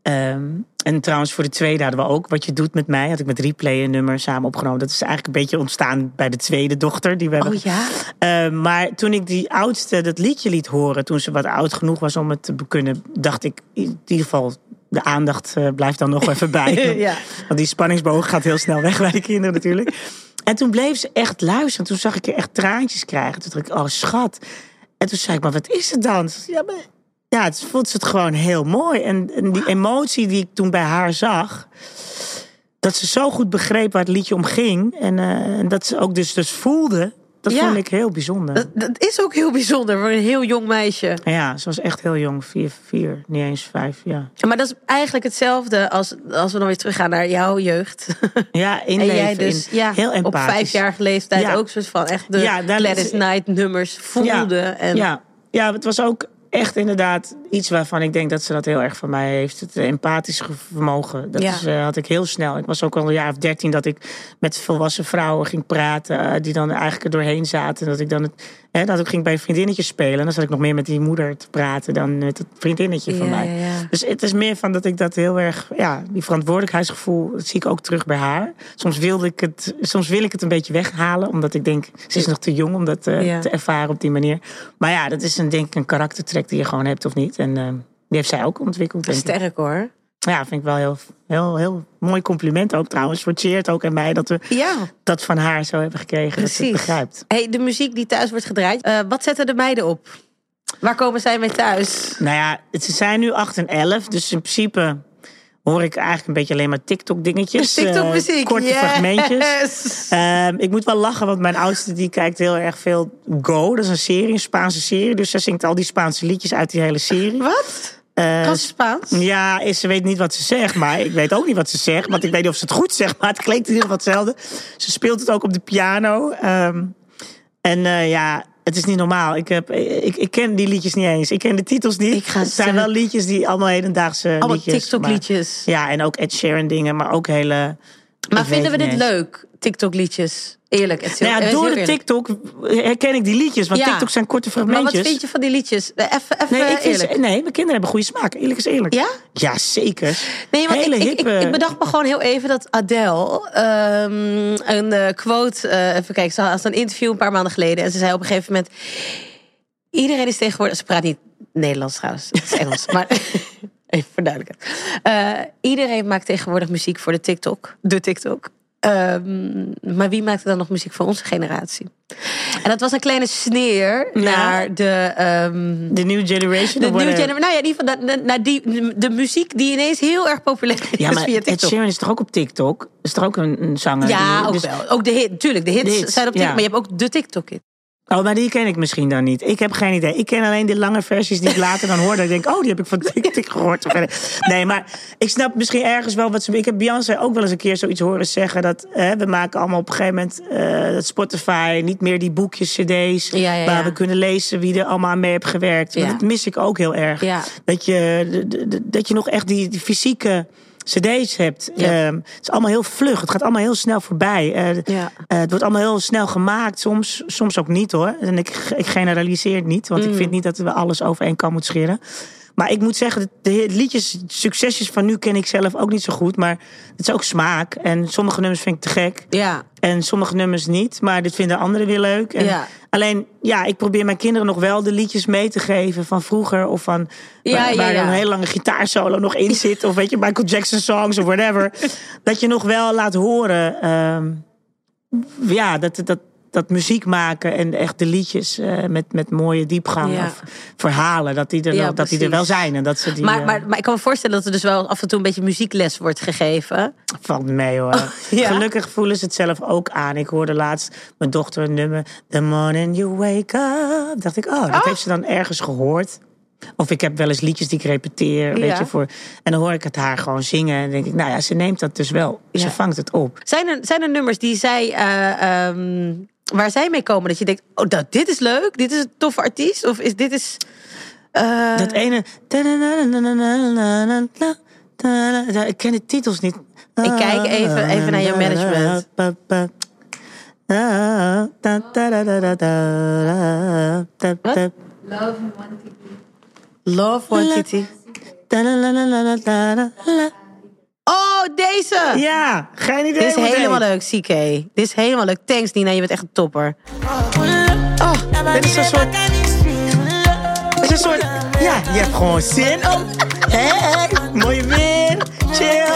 Speaker 3: Um, en trouwens voor de tweede hadden we ook Wat je doet met mij. Had ik met Replay een nummer samen opgenomen. Dat is eigenlijk een beetje ontstaan bij de tweede dochter die we hebben.
Speaker 2: Oh ja?
Speaker 3: Uh, maar toen ik die oudste dat liedje liet horen, toen ze wat oud genoeg was om het te kunnen, dacht ik in ieder geval, de aandacht uh, blijft dan nog even bij.
Speaker 2: Ja.
Speaker 3: Want die spanningsboog gaat heel snel weg bij de kinderen natuurlijk. En toen bleef ze echt luisteren. Toen zag ik je echt traantjes krijgen. Toen dacht ik, oh schat. En toen zei ik, maar wat is het dan? Ja, maar, ja, het voelt het gewoon heel mooi. En, en die emotie die ik toen bij haar zag, dat ze zo goed begreep waar het liedje om ging. En, uh, en dat ze ook dus, dus voelde. Dat
Speaker 2: Ja.
Speaker 3: vond ik heel bijzonder.
Speaker 2: Dat, dat is ook heel bijzonder voor een heel jong meisje.
Speaker 3: Ja, ze was echt heel jong. Vier, vier, niet eens vijf, ja.
Speaker 2: Maar dat is eigenlijk hetzelfde als, als we dan weer teruggaan naar jouw jeugd.
Speaker 3: Ja,
Speaker 2: En
Speaker 3: inleven.
Speaker 2: jij dus
Speaker 3: in,
Speaker 2: ja,
Speaker 3: heel empathisch.
Speaker 2: op vijfjarige leeftijd
Speaker 3: Ja.
Speaker 2: ook soort van echt de
Speaker 3: Ja, daar-
Speaker 2: Gladys Knight nummers voelde.
Speaker 3: Ja,
Speaker 2: En...
Speaker 3: ja, ja, het was ook echt inderdaad iets waarvan ik denk dat ze dat heel erg van mij heeft. Het empathische vermogen. Dat
Speaker 2: Ja.
Speaker 3: is, uh, had ik heel snel. Ik was ook al een jaar of dertien dat ik met volwassen vrouwen ging praten. Uh, die dan eigenlijk er doorheen zaten. Dat ik dan het, hè, dat ik ging bij vriendinnetjes spelen. En dan zat ik nog meer met die moeder te praten dan met het vriendinnetje van
Speaker 2: Ja,
Speaker 3: mij.
Speaker 2: ja, ja.
Speaker 3: Dus het is meer van dat ik dat heel erg, ja, die verantwoordelijkheidsgevoel, dat zie ik ook terug bij haar. Soms wilde ik het, soms wil ik het een beetje weghalen, omdat ik denk, ze is nog te jong om dat uh,
Speaker 2: Ja.
Speaker 3: te ervaren op die manier. Maar ja, dat is een, denk ik een karaktertrek die je gewoon hebt of niet. En uh, die heeft zij ook ontwikkeld, denk ik.
Speaker 2: Sterk hoor.
Speaker 3: Ja, vind ik wel heel, heel, heel mooi compliment ook trouwens. Voor Cheert ook en mij, dat we
Speaker 2: Ja,
Speaker 3: dat van haar zo hebben gekregen. Dat ze het
Speaker 2: precies.
Speaker 3: begrijpt.
Speaker 2: Hey, de muziek die thuis wordt gedraaid, uh, wat zetten de meiden op? Waar komen zij mee thuis?
Speaker 3: Nou ja, het, ze zijn nu acht en elf, dus in principe hoor ik eigenlijk een beetje alleen maar TikTok-dingetjes.
Speaker 2: TikTok-muziek,
Speaker 3: uh, korte
Speaker 2: yes.
Speaker 3: fragmentjes. Uh, ik moet wel lachen, want mijn oudste die kijkt heel erg veel Go. Dat is een serie, een Spaanse serie. Dus zij zingt al die Spaanse liedjes uit die hele serie.
Speaker 2: Wat?
Speaker 3: Uh,
Speaker 2: Kan ze Spaans?
Speaker 3: Ja, ze weet niet wat ze zegt, maar ik weet ook niet wat ze zegt. Want ik weet niet of ze het goed zegt, maar het klinkt in ieder geval hetzelfde. Ze speelt het ook op de piano. Um, en uh, ja, het is niet normaal. Ik, heb, ik, ik ken die liedjes niet eens. Ik ken de titels niet.
Speaker 2: Ik ga
Speaker 3: het zijn
Speaker 2: ze-
Speaker 3: wel liedjes die allemaal hedendaagse
Speaker 2: Allemaal
Speaker 3: liedjes.
Speaker 2: TikTok-liedjes.
Speaker 3: Maar, ja, en ook Ed Sheeran dingen, maar ook hele...
Speaker 2: Maar
Speaker 3: ik
Speaker 2: vinden we
Speaker 3: weet
Speaker 2: dit
Speaker 3: niet eens.
Speaker 2: leuk, TikTok-liedjes? Eerlijk, het is heel,
Speaker 3: Nou
Speaker 2: het
Speaker 3: ja,
Speaker 2: is
Speaker 3: door
Speaker 2: heel
Speaker 3: de
Speaker 2: eerlijk.
Speaker 3: TikTok herken ik die liedjes. Want
Speaker 2: Ja.
Speaker 3: TikTok zijn korte
Speaker 2: Maar
Speaker 3: fragmentjes.
Speaker 2: wat vind je van die liedjes? Even, even
Speaker 3: Nee, ik vind
Speaker 2: eerlijk.
Speaker 3: ze, nee, mijn kinderen hebben goede smaak. Eerlijk is eerlijk.
Speaker 2: Ja?
Speaker 3: Ja, zeker.
Speaker 2: Nee, want
Speaker 3: Hele
Speaker 2: ik, ik, ik,
Speaker 3: hippe-
Speaker 2: ik bedacht me gewoon heel even dat Adele um, een uh, quote, uh, even kijken, ze had een interview een paar maanden geleden en ze zei op een gegeven moment, iedereen is tegenwoordig, ze praat niet Nederlands trouwens, het is Engels, maar even voor duidelijkheid. Uh, iedereen maakt tegenwoordig muziek voor de TikTok, de TikTok. Um, maar wie maakte dan nog muziek voor onze generatie? En dat was een kleine sneer ja. naar de... Um,
Speaker 3: de new generation?
Speaker 2: De new generation. Nou ja, die, naar, naar die, de, de muziek die ineens heel erg populair is
Speaker 3: ja, maar
Speaker 2: via TikTok.
Speaker 3: Ed Sheeran is toch ook op TikTok? Is toch ook een, een zanger?
Speaker 2: Ja,
Speaker 3: die,
Speaker 2: ook
Speaker 3: dus,
Speaker 2: wel. Ook de hit, tuurlijk, de hits, de hits zijn op TikTok. Ja. Maar je hebt ook de TikTok-hit.
Speaker 3: Oh, maar die ken ik misschien dan niet. Ik heb geen idee. Ik ken alleen de lange versies die ik later dan hoorde. Ik denk, oh, die heb ik van TikTok gehoord. Nee, maar ik snap misschien ergens wel wat ze... Ik heb Beyoncé ook wel eens een keer zoiets horen zeggen... dat hè, we maken allemaal op een gegeven moment... Uh, dat Spotify, niet meer die boekjes, cd's... Ja, ja, waar ja. we kunnen lezen wie er allemaal aan mee heeft gewerkt. Ja. Dat mis ik ook heel erg. Ja. Dat, je, de, de, de, dat je nog echt die, die fysieke... cd's hebt. Ja. Uh, het is allemaal heel vlug. Het gaat allemaal heel snel voorbij. Uh, ja. uh, het wordt allemaal heel snel gemaakt. Soms, soms ook niet hoor. En ik, ik generaliseer het niet. Want mm. ik vind niet dat we alles over één kam moeten scheren. Maar ik moet zeggen, de liedjes, succesjes van nu ken ik zelf ook niet zo goed. Maar het is ook smaak. En sommige nummers vind ik te gek.
Speaker 2: Ja.
Speaker 3: En sommige nummers niet. Maar dit vinden anderen weer leuk. En ja. Alleen, ja, ik probeer mijn kinderen nog wel de liedjes mee te geven van vroeger. Of van ja, waar, waar ja, ja. een hele lange gitaarsolo nog in zit. Of weet je, Michael Jackson songs of whatever. Dat je nog wel laat horen. Um, ja, dat... dat dat muziek maken en echt de liedjes uh, met, met mooie diepgang ja. of verhalen, dat die er, ja, dat die er wel zijn. En dat ze die,
Speaker 2: maar, maar, maar ik kan me voorstellen dat er dus wel af en toe een beetje muziekles wordt gegeven.
Speaker 3: Valt mee hoor. Oh, ja. Gelukkig voelen ze het zelf ook aan. Ik hoorde laatst mijn dochter een nummer, The Morning You Wake Up. Dacht ik, oh, dat oh. heeft ze dan ergens gehoord. Of ik heb wel eens liedjes die ik repeteer, ja. weet je, voor. En dan hoor ik het haar gewoon zingen. En dan denk ik, nou ja, ze neemt dat dus wel. Ja. Ze vangt het op.
Speaker 2: Zijn er, zijn er nummers die zij... Uh, um... waar zij mee komen, dat je denkt, oh, dat, dit is leuk, dit is een toffe artiest, of is dit is... Uh...
Speaker 3: Dat ene... Ik ken de titels niet.
Speaker 2: Ik kijk even, even naar jouw management. Wat?
Speaker 4: Love One Titi.
Speaker 2: Love One Titi. Oh, deze!
Speaker 3: Ja, geen idee.
Speaker 2: Dit is helemaal leuk, C K. Dit is helemaal leuk. Thanks, Nina. Je bent echt een topper.
Speaker 3: Oh, dit is een soort... Dit is een soort... Ja, je hebt gewoon zin om... Hey, mooi weer. Chill.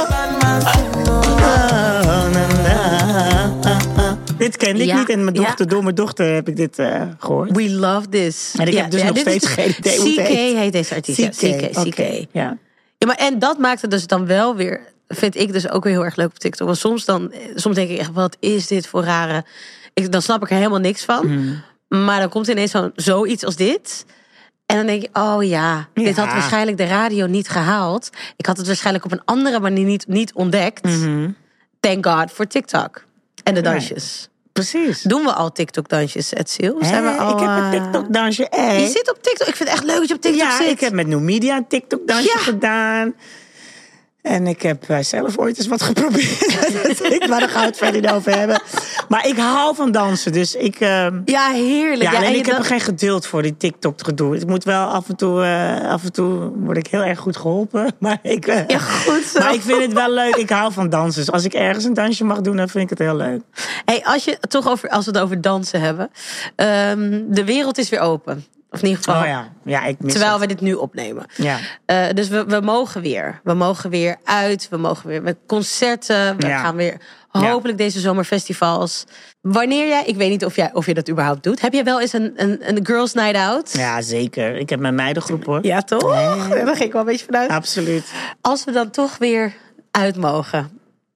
Speaker 3: Dit kende ik ja, niet. En mijn dochter, ja. door mijn dochter heb ik dit uh, gehoord.
Speaker 2: We love this.
Speaker 3: En ik
Speaker 2: ja,
Speaker 3: heb dus
Speaker 2: ja,
Speaker 3: nog steeds
Speaker 2: is,
Speaker 3: geen idee hoe het heet.
Speaker 2: C K heet deze artiest. C K, ja, C K.
Speaker 3: Okay. Ja.
Speaker 2: Ja, maar en dat maakt het dus dan wel weer... vind ik dus ook weer heel erg leuk op TikTok. Want soms, dan, soms denk ik echt, wat is dit voor rare... Ik, dan snap ik er helemaal niks van. Mm. Maar dan komt ineens zo, zoiets als dit. En dan denk je, oh ja, ja, dit had waarschijnlijk de radio niet gehaald. Ik had het waarschijnlijk op een andere manier niet, niet ontdekt. Mm-hmm. Thank God voor TikTok. En de dansjes.
Speaker 3: Right. Precies.
Speaker 2: Doen we al TikTok-dansjes, Etziel? Zijn we al,
Speaker 3: ik heb een TikTok-dansje. Hey.
Speaker 2: Je zit op TikTok. Ik vind het echt leuk dat je op TikTok
Speaker 3: ja,
Speaker 2: zit.
Speaker 3: Ik heb met Numedia een TikTok-dansje ja. gedaan. En ik heb zelf ooit eens wat geprobeerd. Maar daar gaan we het verder niet over hebben. Maar ik hou van dansen, dus ik... Uh...
Speaker 2: Ja, heerlijk.
Speaker 3: Ja,
Speaker 2: ja,
Speaker 3: alleen ik heb
Speaker 2: dan...
Speaker 3: er geen geduld voor, die TikTok-gedoe. Ik moet wel af en toe... Uh, af en toe word ik heel erg goed geholpen. Maar ik, uh...
Speaker 2: ja, goed zo.
Speaker 3: Maar ik vind het wel leuk. Ik hou van dansen. Dus als ik ergens een dansje mag doen, dan vind ik het heel leuk.
Speaker 2: Hey, als, je, toch over, als we het over dansen hebben. Um, de wereld is weer open. Of in ieder geval,
Speaker 3: oh ja. Ja, ik mis
Speaker 2: terwijl
Speaker 3: het.
Speaker 2: we dit nu opnemen.
Speaker 3: Ja.
Speaker 2: Uh, dus we, we mogen weer. We mogen weer uit. We mogen weer met concerten. We ja. gaan weer hopelijk ja. deze zomerfestivals. Wanneer jij, ik weet niet of, jij, of je dat überhaupt doet. Heb jij wel eens een, een, een girls night out?
Speaker 3: Ja, zeker. Ik heb mijn meidengroep hoor.
Speaker 2: Ja, toch? Nee. Daar ging ik wel een beetje vanuit.
Speaker 3: Absoluut.
Speaker 2: Als we dan toch weer uit mogen.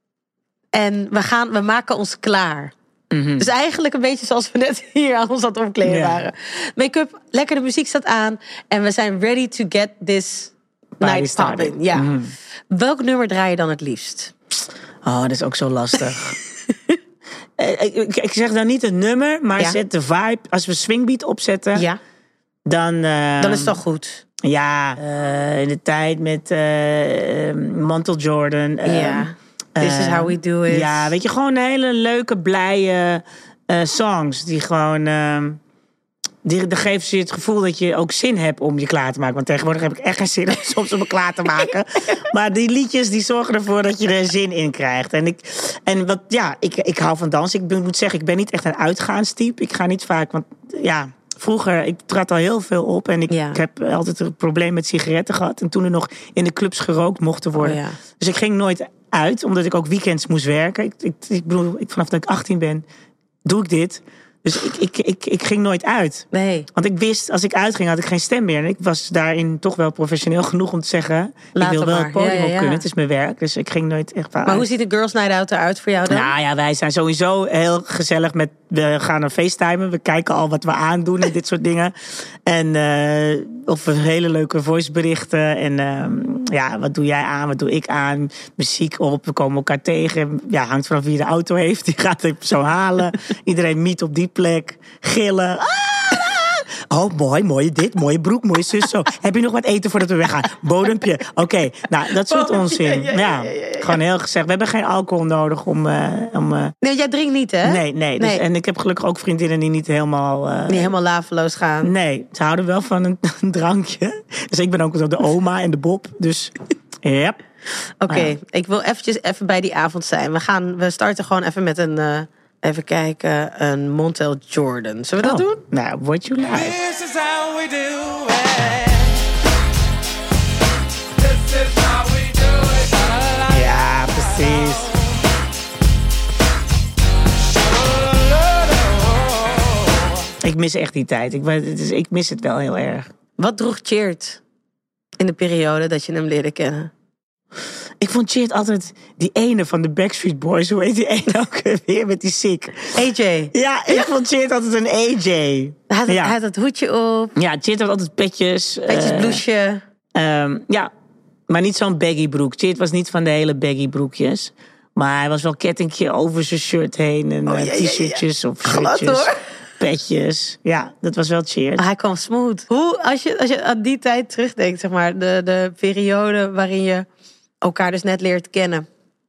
Speaker 2: En we, gaan, we maken ons klaar. Mm-hmm. Dus eigenlijk een beetje zoals we net hier aan ons aan het omkleden ja. waren. Make-up, lekker de muziek staat aan. En we zijn ready to get this Body night popping. Ja. Mm-hmm. Welk nummer draai je dan het liefst?
Speaker 3: Oh, dat is ook zo lastig. ik, ik zeg dan niet het nummer, maar ja. zet de vibe. Als we swingbeat opzetten,
Speaker 2: ja.
Speaker 3: dan... Uh,
Speaker 2: dan is het toch goed.
Speaker 3: Ja, uh, in de tijd met uh, Mantle Jordan... Uh,
Speaker 2: ja. This is how we do it.
Speaker 3: Ja, weet je, gewoon hele leuke, blije uh, songs. Die gewoon... Uh, die, die geven je het gevoel dat je ook zin hebt om je klaar te maken. Want tegenwoordig heb ik echt geen zin om soms om me klaar te maken. Maar die liedjes die zorgen ervoor dat je er zin in krijgt. En, ik, en wat, ja, ik, ik hou van dansen. Ik moet zeggen, ik ben niet echt een uitgaanstype. Ik ga niet vaak, want ja... Vroeger, ik trad al heel veel op en ik, ja. ik heb altijd een probleem met sigaretten gehad. En toen er nog in de clubs gerookt mochten worden. Oh, ja. Dus ik ging nooit uit, omdat ik ook weekends moest werken. Ik, ik, ik bedoel, ik, vanaf dat ik achttien ben, doe ik dit. Dus ik, ik, ik, ik ging nooit uit.
Speaker 2: Nee.
Speaker 3: Want ik wist, als ik uitging, had ik geen stem meer. En ik was daarin toch wel professioneel genoeg om te zeggen...
Speaker 2: Later
Speaker 3: ik wil wel
Speaker 2: maar.
Speaker 3: het podium
Speaker 2: ja, ja, ja.
Speaker 3: op kunnen. Het is mijn werk, dus ik ging nooit echt
Speaker 2: Maar
Speaker 3: uit.
Speaker 2: hoe ziet de Girls Night Out eruit voor jou dan?
Speaker 3: Nou ja, wij zijn sowieso heel gezellig met... We gaan naar FaceTimen, we kijken al wat we aandoen en dit soort dingen. En uh, of we hele leuke voiceberichten. En uh, ja, wat doe jij aan, wat doe ik aan? Muziek op, we komen elkaar tegen. Ja, hangt vanaf wie de auto heeft, die gaat het zo halen. Iedereen meet op die plek, gillen. Ah! Oh, mooi, mooi dit, mooie broek, mooie zus. Zo. Heb je nog wat eten voordat we weggaan? Bodempje. Oké, okay. Nou, dat soort onzin. Ja, ja, ja, ja, ja. Gewoon heel gezegd. We hebben geen alcohol nodig om... Uh, om uh...
Speaker 2: Nee, jij drinkt niet, hè?
Speaker 3: Nee, nee. Dus,
Speaker 2: nee.
Speaker 3: En ik heb gelukkig ook vriendinnen die niet helemaal... Uh...
Speaker 2: Die helemaal laveloos gaan.
Speaker 3: Nee, ze houden wel van een, een drankje. Dus ik ben ook zo de oma en de Bob. Dus, yep.
Speaker 2: Oké, okay, ja. Ik wil eventjes even bij die avond zijn. We, gaan, we starten gewoon even met een... Uh... Even kijken, een Montel Jordan. Zullen we dat oh, doen?
Speaker 3: Nou, what you like.
Speaker 4: This is how we do it. This is how we do it.
Speaker 3: Ja, precies. Ik mis echt die tijd. Ik, dus ik mis het wel heel erg.
Speaker 2: Wat droeg Tjeerd in de periode dat je hem leerde kennen?
Speaker 3: Ik vond Tjeerd altijd die ene van de Backstreet Boys. Hoe heet die ene ook weer met die sick?
Speaker 2: A J.
Speaker 3: Ja, ik ja. vond Tjeerd altijd een A J.
Speaker 2: Hij had,
Speaker 3: ja.
Speaker 2: hij had het hoedje op.
Speaker 3: Ja, Tjeerd had altijd petjes.
Speaker 2: Petjes, uh, blouseje.
Speaker 3: Um, ja, maar niet zo'n baggy broek. Tjeerd was niet van de hele baggy broekjes. Maar hij was wel kettingje over zijn shirt heen. En oh, ja, t-shirtjes ja, ja. of shirtjes. Glad, hoor. Petjes. Ja, dat was wel Tjeerd.
Speaker 2: Hij kwam smooth. Hoe, als je, als je aan die tijd terugdenkt, zeg maar, de, de periode waarin je elkaar dus net leert kennen.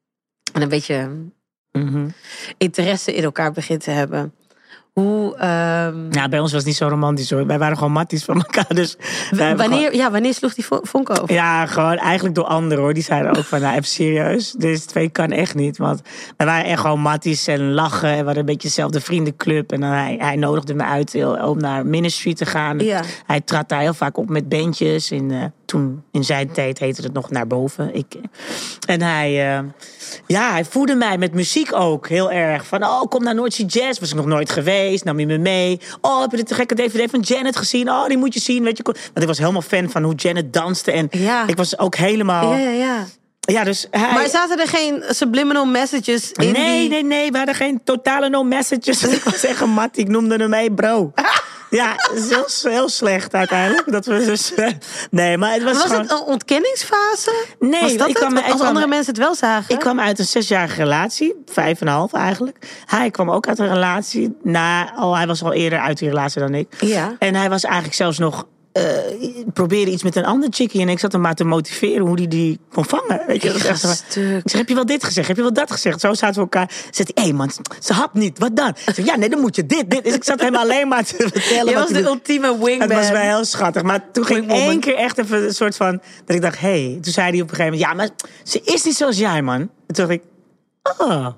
Speaker 2: En een beetje mm-hmm. interesse in elkaar begint te hebben. Hoe... Um...
Speaker 3: Ja, bij ons was het niet zo romantisch hoor. Wij waren gewoon matties van elkaar. Dus
Speaker 2: wanneer, gewoon... ja, wanneer sloeg die vonk over?
Speaker 3: Ja, gewoon eigenlijk door anderen hoor. Die zeiden ook van, nou even serieus. Deze twee kan echt niet. Want wij waren echt gewoon matties en lachen. En we hadden een beetje dezelfde vriendenclub. En dan hij, hij nodigde me uit om naar Ministry te gaan. Ja. Hij trad daar heel vaak op met bandjes. In, uh, toen in zijn tijd heette het nog Naar Boven. Ik, en hij... Uh, ja, hij voedde mij met muziek ook heel erg. Van, oh, kom naar Noordzee Jazz. Was ik nog nooit geweest. Nam je me mee. Oh, heb je de gekke D V D van Janet gezien? Oh, die moet je zien. Weet je. Want ik was helemaal fan van hoe Janet danste. En ja. ik was ook helemaal...
Speaker 2: Ja, ja, ja.
Speaker 3: Ja, dus hij...
Speaker 2: Maar zaten er geen subliminal messages in?
Speaker 3: Nee,
Speaker 2: die...
Speaker 3: nee, nee. We hadden geen totale no messages. Ik was echt een mat. Ik noemde hem mee bro. Ja, het is heel, heel slecht uiteindelijk. Dat we dus, uh, nee, maar het was,
Speaker 2: was
Speaker 3: gewoon...
Speaker 2: het een ontkenningsfase?
Speaker 3: Nee,
Speaker 2: was dat
Speaker 3: ik kwam,
Speaker 2: het?
Speaker 3: ik
Speaker 2: Als
Speaker 3: kwam,
Speaker 2: andere mensen het wel zagen?
Speaker 3: Ik kwam uit een zesjarige relatie. Vijf en een half eigenlijk. Hij kwam ook uit een relatie. Na, oh, hij was al eerder uit die relatie dan ik.
Speaker 2: Ja.
Speaker 3: En hij was eigenlijk zelfs nog... Uh, probeerde iets met een ander chickie. En ik zat hem maar te motiveren hoe hij die, die kon vangen. Weet je, dat is echt zo. Ik zeg, heb je wel dit gezegd? Heb je wel dat gezegd? Zo zaten we elkaar. Zegt hij, hé hey man, ze hapt niet. Wat dan? Ik zeg, ja, nee, dan moet je dit, dit. Dus ik zat hem alleen maar te vertellen.
Speaker 2: Je was de ultieme wingman.
Speaker 3: Het was mij heel schattig. Maar toen ging één keer echt even een soort van... Dat ik dacht, hé. Hey. Toen zei hij op een gegeven moment... Ja, maar ze is niet zoals jij, man. En toen dacht ik... Oh...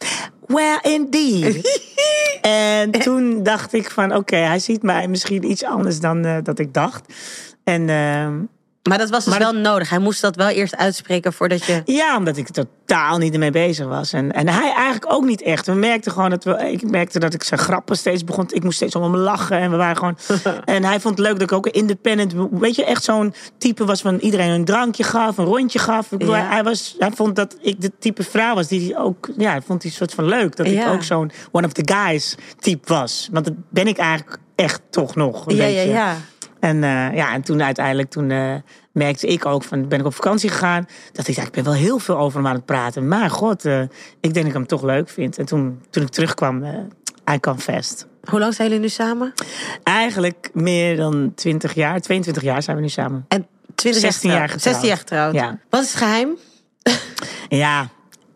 Speaker 3: Well, indeed. En toen dacht ik van, oké, okay, hij ziet mij misschien iets anders dan uh, dat ik dacht. En, uh,
Speaker 2: maar dat was dus wel dat, nodig. Hij moest dat wel eerst uitspreken voordat je...
Speaker 3: Ja, omdat ik totaal niet ermee bezig was. En, en hij eigenlijk ook niet echt. We merkten gewoon dat we... Ik merkte dat ik zijn grappen steeds begon... Ik moest steeds om hem lachen. En we waren gewoon... en hij vond het leuk dat ik ook independent... Weet je, echt zo'n type was van iedereen een drankje gaf, een rondje gaf. Ik bedoel, ja. hij, was, hij vond dat ik de type vrouw was die hij ook... Ja, hij vond hij soort van leuk. Dat ja. ik ook zo'n one of the guys type was. Want dat ben ik eigenlijk echt toch nog een
Speaker 2: ja,
Speaker 3: beetje.
Speaker 2: Ja, ja.
Speaker 3: En, uh, ja, en toen uiteindelijk toen, uh, merkte ik ook van ben ik op vakantie gegaan. Dat ik dacht, ik ben wel heel veel over hem aan het praten. Maar god, uh, ik denk dat ik hem toch leuk vind. En toen, toen ik terugkwam, uh, I confessed.
Speaker 2: Hoe lang zijn jullie nu samen?
Speaker 3: Eigenlijk meer dan twintig jaar. tweeëntwintig jaar zijn we nu samen.
Speaker 2: En twintig
Speaker 3: zestien jaar getrouwd.
Speaker 2: zestien jaar getrouwd.
Speaker 3: Ja.
Speaker 2: Wat is het geheim?
Speaker 3: Ja,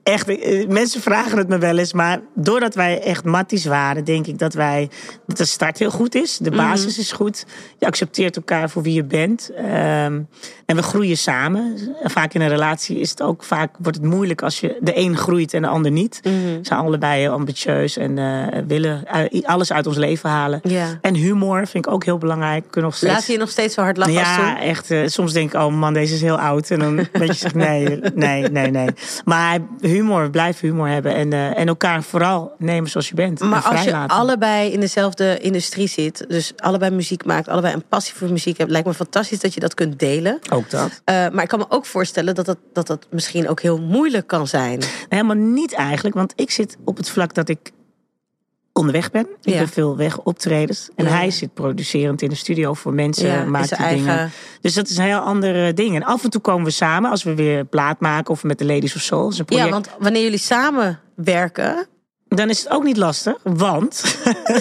Speaker 3: echt, mensen vragen het me wel eens, maar doordat wij echt matties waren, denk ik dat wij dat de start heel goed is. De basis mm-hmm. is goed. Je accepteert elkaar voor wie je bent. Um, en we groeien samen. Vaak in een relatie is het ook vaak wordt het moeilijk als je de een groeit en de ander niet. Mm-hmm. We zijn allebei heel ambitieus en uh, willen alles uit ons leven halen. Ja. En humor vind ik ook heel belangrijk. Kun nog steeds...
Speaker 2: Laat je je nog steeds zo hard lachen
Speaker 3: ja,
Speaker 2: als toen?
Speaker 3: Ja, echt. Uh, soms denk ik, oh man, deze is heel oud. En dan weet je zeg, nee, nee, nee, nee. Maar humor, blijf humor hebben. En, uh, en elkaar vooral nemen zoals je bent.
Speaker 2: Maar
Speaker 3: en
Speaker 2: als je allebei in dezelfde industrie zit, dus allebei muziek maakt, allebei een passie voor muziek hebt, lijkt me fantastisch dat je dat kunt delen.
Speaker 3: Ook dat.
Speaker 2: Uh, maar ik kan me ook voorstellen dat dat, dat dat misschien ook heel moeilijk kan zijn.
Speaker 3: Helemaal niet eigenlijk, want ik zit op het vlak dat ik onderweg ben. Ik ja. ben veel weg optredens. En ja. hij zit producerend in de studio voor mensen, ja, maakt die eigen... dingen. Dus dat is een heel ander ding. En af en toe komen we samen als we weer plaat maken of met de Ladies of Soul. Dat is een project.
Speaker 2: Ja, want wanneer jullie samen werken,
Speaker 3: dan is het ook niet lastig, want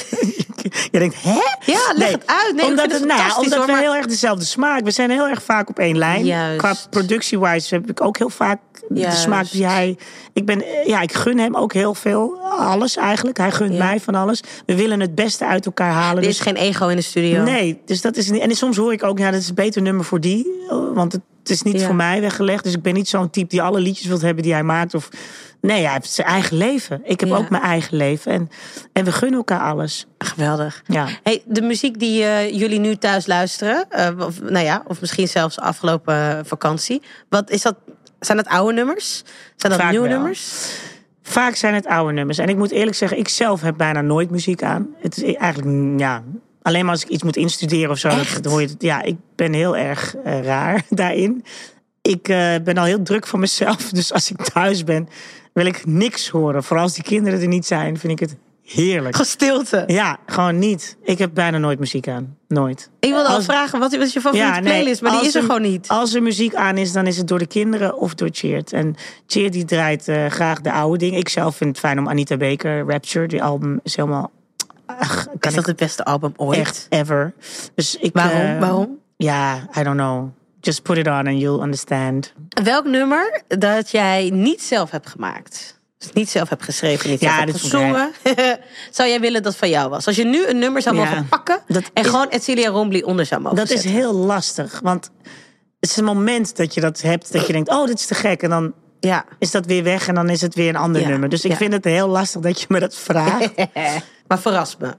Speaker 3: je denkt, hè?
Speaker 2: Ja, leg
Speaker 3: nee,
Speaker 2: het uit. Nee,
Speaker 3: omdat
Speaker 2: het,
Speaker 3: het, nou, omdat
Speaker 2: hoor,
Speaker 3: we
Speaker 2: maar...
Speaker 3: heel erg dezelfde smaak. We zijn heel erg vaak op één lijn.
Speaker 2: Juist.
Speaker 3: Qua productie-wise heb ik ook heel vaak Juist. de smaak die hij. Ik ben, ja, ik gun hem ook heel veel, alles eigenlijk. Hij gunt ja. mij van alles. We willen het beste uit elkaar halen.
Speaker 2: Er
Speaker 3: dus...
Speaker 2: is geen ego in de studio.
Speaker 3: Nee, dus dat is niet. En soms hoor ik ook, ja, dat is een beter nummer voor die, want het is niet ja. voor mij weggelegd. Dus ik ben niet zo'n type die alle liedjes wilt hebben die hij maakt of. Nee, hij heeft zijn eigen leven. Ik heb ja. ook mijn eigen leven. En, en we gunnen elkaar alles.
Speaker 2: Geweldig.
Speaker 3: Ja.
Speaker 2: Hey, de muziek die uh, jullie nu thuis luisteren, uh, of, nou ja, of misschien zelfs afgelopen uh, vakantie. Wat is dat? Zijn dat oude nummers? Zijn dat
Speaker 3: Vaak
Speaker 2: nieuwe
Speaker 3: wel.
Speaker 2: nummers?
Speaker 3: Vaak zijn het oude nummers. En ik moet eerlijk zeggen, ik zelf heb bijna nooit muziek aan. Het is eigenlijk, ja, alleen maar als ik iets moet instuderen of zo.
Speaker 2: Echt?
Speaker 3: Dat hoor je, ja, ik ben heel erg uh, raar daarin. Ik uh, ben al heel druk van mezelf. Dus als ik thuis ben, wil ik niks horen. Vooral als die kinderen er niet zijn, vind ik het heerlijk.
Speaker 2: Gestilte.
Speaker 3: Ja, gewoon niet. Ik heb bijna nooit muziek aan. Nooit.
Speaker 2: Ik wilde al vragen, wat is je favoriete ja, nee, playlist? Maar die is er, er gewoon niet.
Speaker 3: Als er muziek aan is, dan is het door de kinderen of door Cheert. En Cheert die draait uh, graag de oude dingen. Ik zelf vind het fijn om Anita Baker, Rapture. Die album is helemaal... Ach, kan
Speaker 2: is dat het beste album ooit?
Speaker 3: Echt, ever. Dus ik,
Speaker 2: Waarom?
Speaker 3: Uh,
Speaker 2: Waarom?
Speaker 3: Ja, I don't know. Just put it on and you'll understand.
Speaker 2: Welk nummer dat jij niet zelf hebt gemaakt? Dus niet zelf hebt geschreven, niet zelf
Speaker 3: ja,
Speaker 2: hebt gezongen. Zou jij willen dat het van jou was? Als je nu een nummer zou mogen ja, pakken en is, gewoon Edcilia Rombly onder zou mogen
Speaker 3: dat
Speaker 2: zetten.
Speaker 3: Dat is heel lastig, want het is een moment dat je dat hebt, dat je denkt, oh, dit is te gek. En dan ja. is dat weer weg en dan is het weer een ander ja. nummer. Dus ik ja. vind het heel lastig dat je me dat vraagt.
Speaker 2: Maar verras me.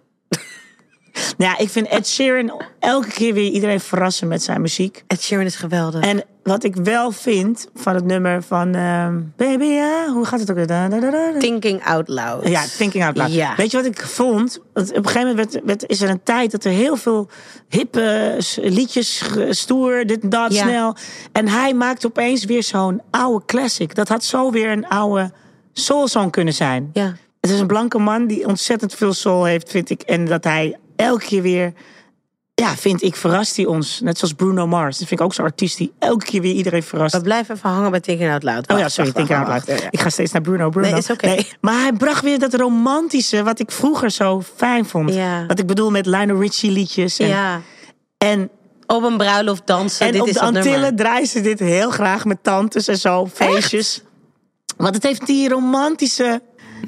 Speaker 3: Nou ja, ik vind Ed Sheeran elke keer weer iedereen verrassen met zijn muziek.
Speaker 2: Ed Sheeran is geweldig.
Speaker 3: En wat ik wel vind van het nummer van uh, Baby, ja, hoe gaat het ook weer? Da, da, da, da.
Speaker 2: Thinking Out Loud.
Speaker 3: Ja, Thinking Out Loud. Ja. Weet je wat ik vond? Want op een gegeven moment werd, werd, is er een tijd dat er heel veel hippe liedjes, stoer, dit en dat, ja. snel. En hij maakt opeens weer zo'n oude classic. Dat had zo weer een oude soulsong kunnen zijn.
Speaker 2: Ja.
Speaker 3: Het is een blanke man die ontzettend veel soul heeft, vind ik. En dat hij elke keer weer, ja, vind ik, verrast hij ons. Net zoals Bruno Mars. Dat vind ik ook zo'n artiest die elke keer weer iedereen verrast.
Speaker 2: We blijven even hangen bij Thinking Out Loud.
Speaker 3: Wacht, oh ja, sorry, Thinking Out Loud. Ja, ja. Ik ga steeds naar Bruno, Bruno.
Speaker 2: Nee, is oké. Okay. Nee,
Speaker 3: maar hij bracht weer dat romantische, wat ik vroeger zo fijn vond.
Speaker 2: Ja.
Speaker 3: Wat ik bedoel met Lionel Richie liedjes. En,
Speaker 2: ja.
Speaker 3: En
Speaker 2: op een bruiloft dansen.
Speaker 3: En
Speaker 2: dit
Speaker 3: op
Speaker 2: is
Speaker 3: de Antillen draaien ze dit heel graag met tantes en zo, feestjes. Echt? Want het heeft die romantische...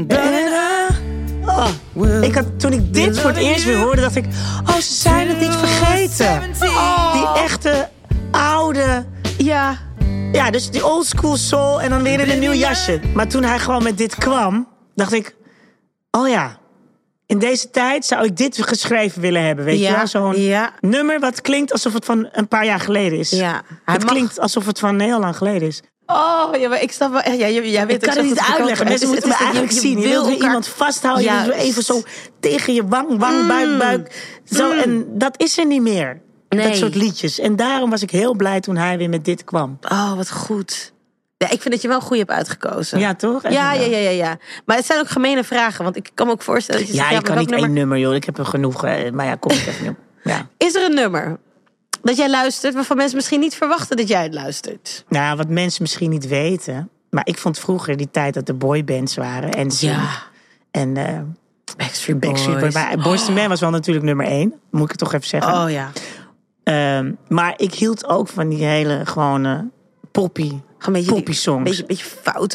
Speaker 3: Oh, ik had, toen ik dit voor het eerst weer hoorde, dacht ik... Oh, ze zijn het niet vergeten. Oh. Die echte, oude...
Speaker 2: Ja.
Speaker 3: Ja, dus die old school soul en dan weer in een nieuw jasje. Maar toen hij gewoon met dit kwam, dacht ik... Oh ja, in deze tijd zou ik dit geschreven willen hebben. Weet ja, je wel? Zo'n
Speaker 2: ja.
Speaker 3: nummer wat klinkt alsof het van een paar jaar geleden is.
Speaker 2: Ja,
Speaker 3: het mag... klinkt alsof het van heel lang geleden is.
Speaker 2: Oh, ja, maar ik snap wel. Ja, jij, jij weet
Speaker 3: ik kan het niet uitleggen. Mensen moeten me eigenlijk
Speaker 2: je,
Speaker 3: zien. Je, je wilt elkaar... iemand vasthouden. Ja. Je even zo tegen je wang, wang, mm. buik, buik. Zo, mm. En dat is er niet meer. Nee. Dat soort liedjes. En daarom was ik heel blij toen hij weer met dit kwam.
Speaker 2: Oh, wat goed. Ja, ik vind dat je wel goed hebt uitgekozen.
Speaker 3: Ja, toch?
Speaker 2: Ja, ja, ja, ja, ja. Maar het zijn ook gemene vragen. Want ik kan me ook voorstellen dat je
Speaker 3: ja,
Speaker 2: zegt...
Speaker 3: Ja, je kan niet nummer... één nummer, joh. Ik heb er genoeg. Maar ja, kom ik even niet op. Ja.
Speaker 2: Is er een nummer dat jij luistert waarvan mensen misschien niet verwachten dat jij het luistert?
Speaker 3: Nou, wat mensen misschien niet weten. Maar ik vond vroeger die tijd dat er boybands waren. En Zing.
Speaker 2: Ja.
Speaker 3: En uh,
Speaker 2: Backstreet Boys.
Speaker 3: Backstreet Boys. Maar Boyz two Men was wel natuurlijk nummer één. Moet ik het toch even zeggen.
Speaker 2: Oh ja.
Speaker 3: Um, maar ik hield ook van die hele gewone poppy,
Speaker 2: poppy
Speaker 3: songs.
Speaker 2: Beetje, beetje foute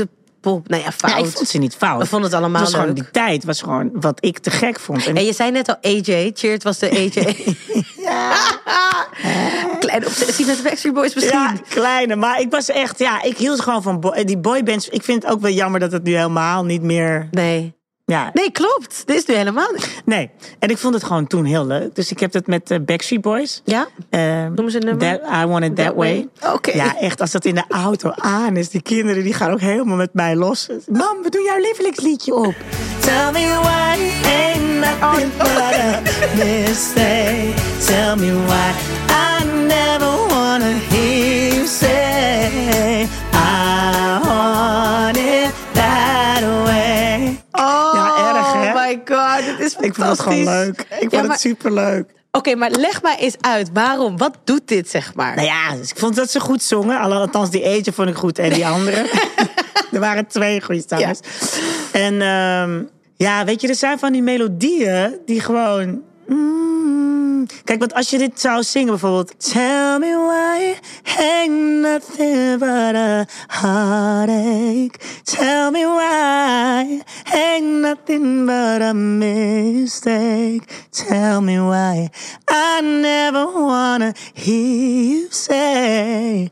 Speaker 2: pop. Nou ja, fout.
Speaker 3: Ja, ik vond ze niet fout.
Speaker 2: We vonden het allemaal
Speaker 3: Het was
Speaker 2: leuk.
Speaker 3: gewoon die tijd, was gewoon wat ik te gek vond. En
Speaker 2: En je zei net al A J. Cheert was de A J.
Speaker 3: ja,
Speaker 2: Kleine obsessie met de Backstreet Boys misschien.
Speaker 3: ja, kleine. Maar ik was echt, ja, ik hield gewoon van boy, die boybands. Ik vind het ook wel jammer dat het nu helemaal niet meer...
Speaker 2: Nee.
Speaker 3: Ja,
Speaker 2: Nee, klopt. Dit is nu helemaal niet.
Speaker 3: nee. En ik vond het gewoon toen heel leuk. Dus ik heb het met uh, Backstreet Boys.
Speaker 2: Ja?
Speaker 3: Uh,
Speaker 2: Noem ze een nummer.
Speaker 3: That, I Want It That,
Speaker 2: That
Speaker 3: Way.
Speaker 2: Way. Oké.
Speaker 3: Ja, echt, als dat in de auto aan is. Die kinderen die gaan ook helemaal met mij los. Mam, we doen jouw lievelingsliedje op. Tell me why ain't nothing but a mistake. Tell me why I never wanna hear you say I want it that way.
Speaker 2: Oh,
Speaker 3: Ja, erg, hè?
Speaker 2: my god. Dit is fantastisch.
Speaker 3: Ik vond het gewoon leuk. Ik vond
Speaker 2: Ja,
Speaker 3: het
Speaker 2: maar-
Speaker 3: superleuk.
Speaker 2: Oké, maar leg maar eens uit. Waarom? Wat doet dit, zeg maar?
Speaker 3: Nou ja, dus ik vond dat ze goed zongen. Althans, die eentje vond ik goed en die andere. Er waren twee goede zangers. En um, ja, weet je, er zijn van die melodieën die gewoon... Mm, kijk, want als je dit zou zingen bijvoorbeeld... Tell me why ain't nothing but a heartache. Tell me why ain't nothing but a mistake. Tell me why I never wanna hear you say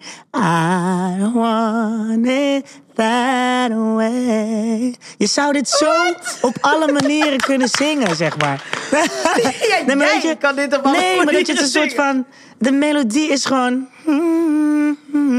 Speaker 3: I want it that way. Je zou dit zo op alle manieren kunnen zingen, zeg maar.
Speaker 2: Ja,
Speaker 3: Nee, maar
Speaker 2: jij
Speaker 3: weet je-
Speaker 2: kan dit op alle
Speaker 3: Nee, maar dat je het een
Speaker 2: manieren
Speaker 3: soort van... De melodie is gewoon... mm,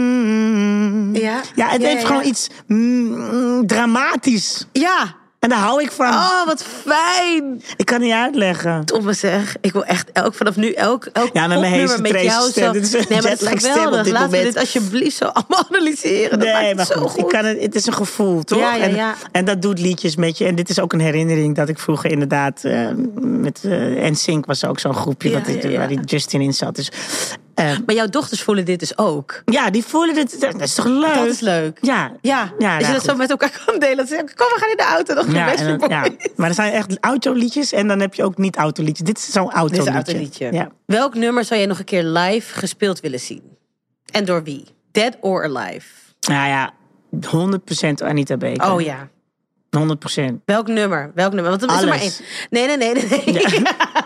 Speaker 3: mm.
Speaker 2: Ja.
Speaker 3: Ja, het
Speaker 2: Ja,
Speaker 3: heeft
Speaker 2: ja,
Speaker 3: gewoon
Speaker 2: ja.
Speaker 3: iets mm, dramatisch.
Speaker 2: Ja.
Speaker 3: En daar hou ik van.
Speaker 2: Oh, wat fijn.
Speaker 3: Ik kan niet uitleggen.
Speaker 2: Domme zeg. Ik wil echt elk vanaf nu elk, elk
Speaker 3: Ja, met mijn
Speaker 2: popnummer
Speaker 3: heese
Speaker 2: met jou
Speaker 3: Trace stem.
Speaker 2: zo.
Speaker 3: Dit is een
Speaker 2: Nee, maar dat is
Speaker 3: jetlag stem op
Speaker 2: geweldig.
Speaker 3: dit
Speaker 2: Laten we
Speaker 3: moment.
Speaker 2: dit alsjeblieft zo allemaal analyseren. Dat maakt
Speaker 3: Nee,
Speaker 2: het
Speaker 3: maar
Speaker 2: zo
Speaker 3: goed, ik kan het, het is een gevoel, toch?
Speaker 2: Ja, ja,
Speaker 3: en,
Speaker 2: ja.
Speaker 3: en dat doet liedjes met je. En dit is ook een herinnering dat ik vroeger inderdaad... Uh, met uh, N Sync was ook zo'n groepje
Speaker 2: Ja,
Speaker 3: wat,
Speaker 2: ja, ja.
Speaker 3: waar die Justin in zat. Dus, uh,
Speaker 2: Maar jouw dochters voelen dit dus ook.
Speaker 3: ja, die voelen dit. Dat is toch leuk?
Speaker 2: Dat is leuk.
Speaker 3: Ja.
Speaker 2: Ja,
Speaker 3: Ja,
Speaker 2: als je
Speaker 3: nou,
Speaker 2: dat zo
Speaker 3: goed.
Speaker 2: met elkaar kan delen. Dan zeg je, kom, we gaan in de auto. Nog
Speaker 3: Ja,
Speaker 2: een
Speaker 3: en dan- ja, maar er zijn echt autoliedjes en dan heb je ook niet autoliedjes. Dit is zo'n
Speaker 2: Dit
Speaker 3: autoliedje.
Speaker 2: is een autoliedje.
Speaker 3: Ja.
Speaker 2: Welk nummer zou jij nog een keer live gespeeld willen zien? En door wie? Dead or alive?
Speaker 3: Nou ja, honderd procent Anita Baker.
Speaker 2: Oh ja.
Speaker 3: honderd procent.
Speaker 2: Welk nummer? Welk nummer? Want er is er maar één.
Speaker 3: Alles.
Speaker 2: Nee, nee, nee, nee. nee.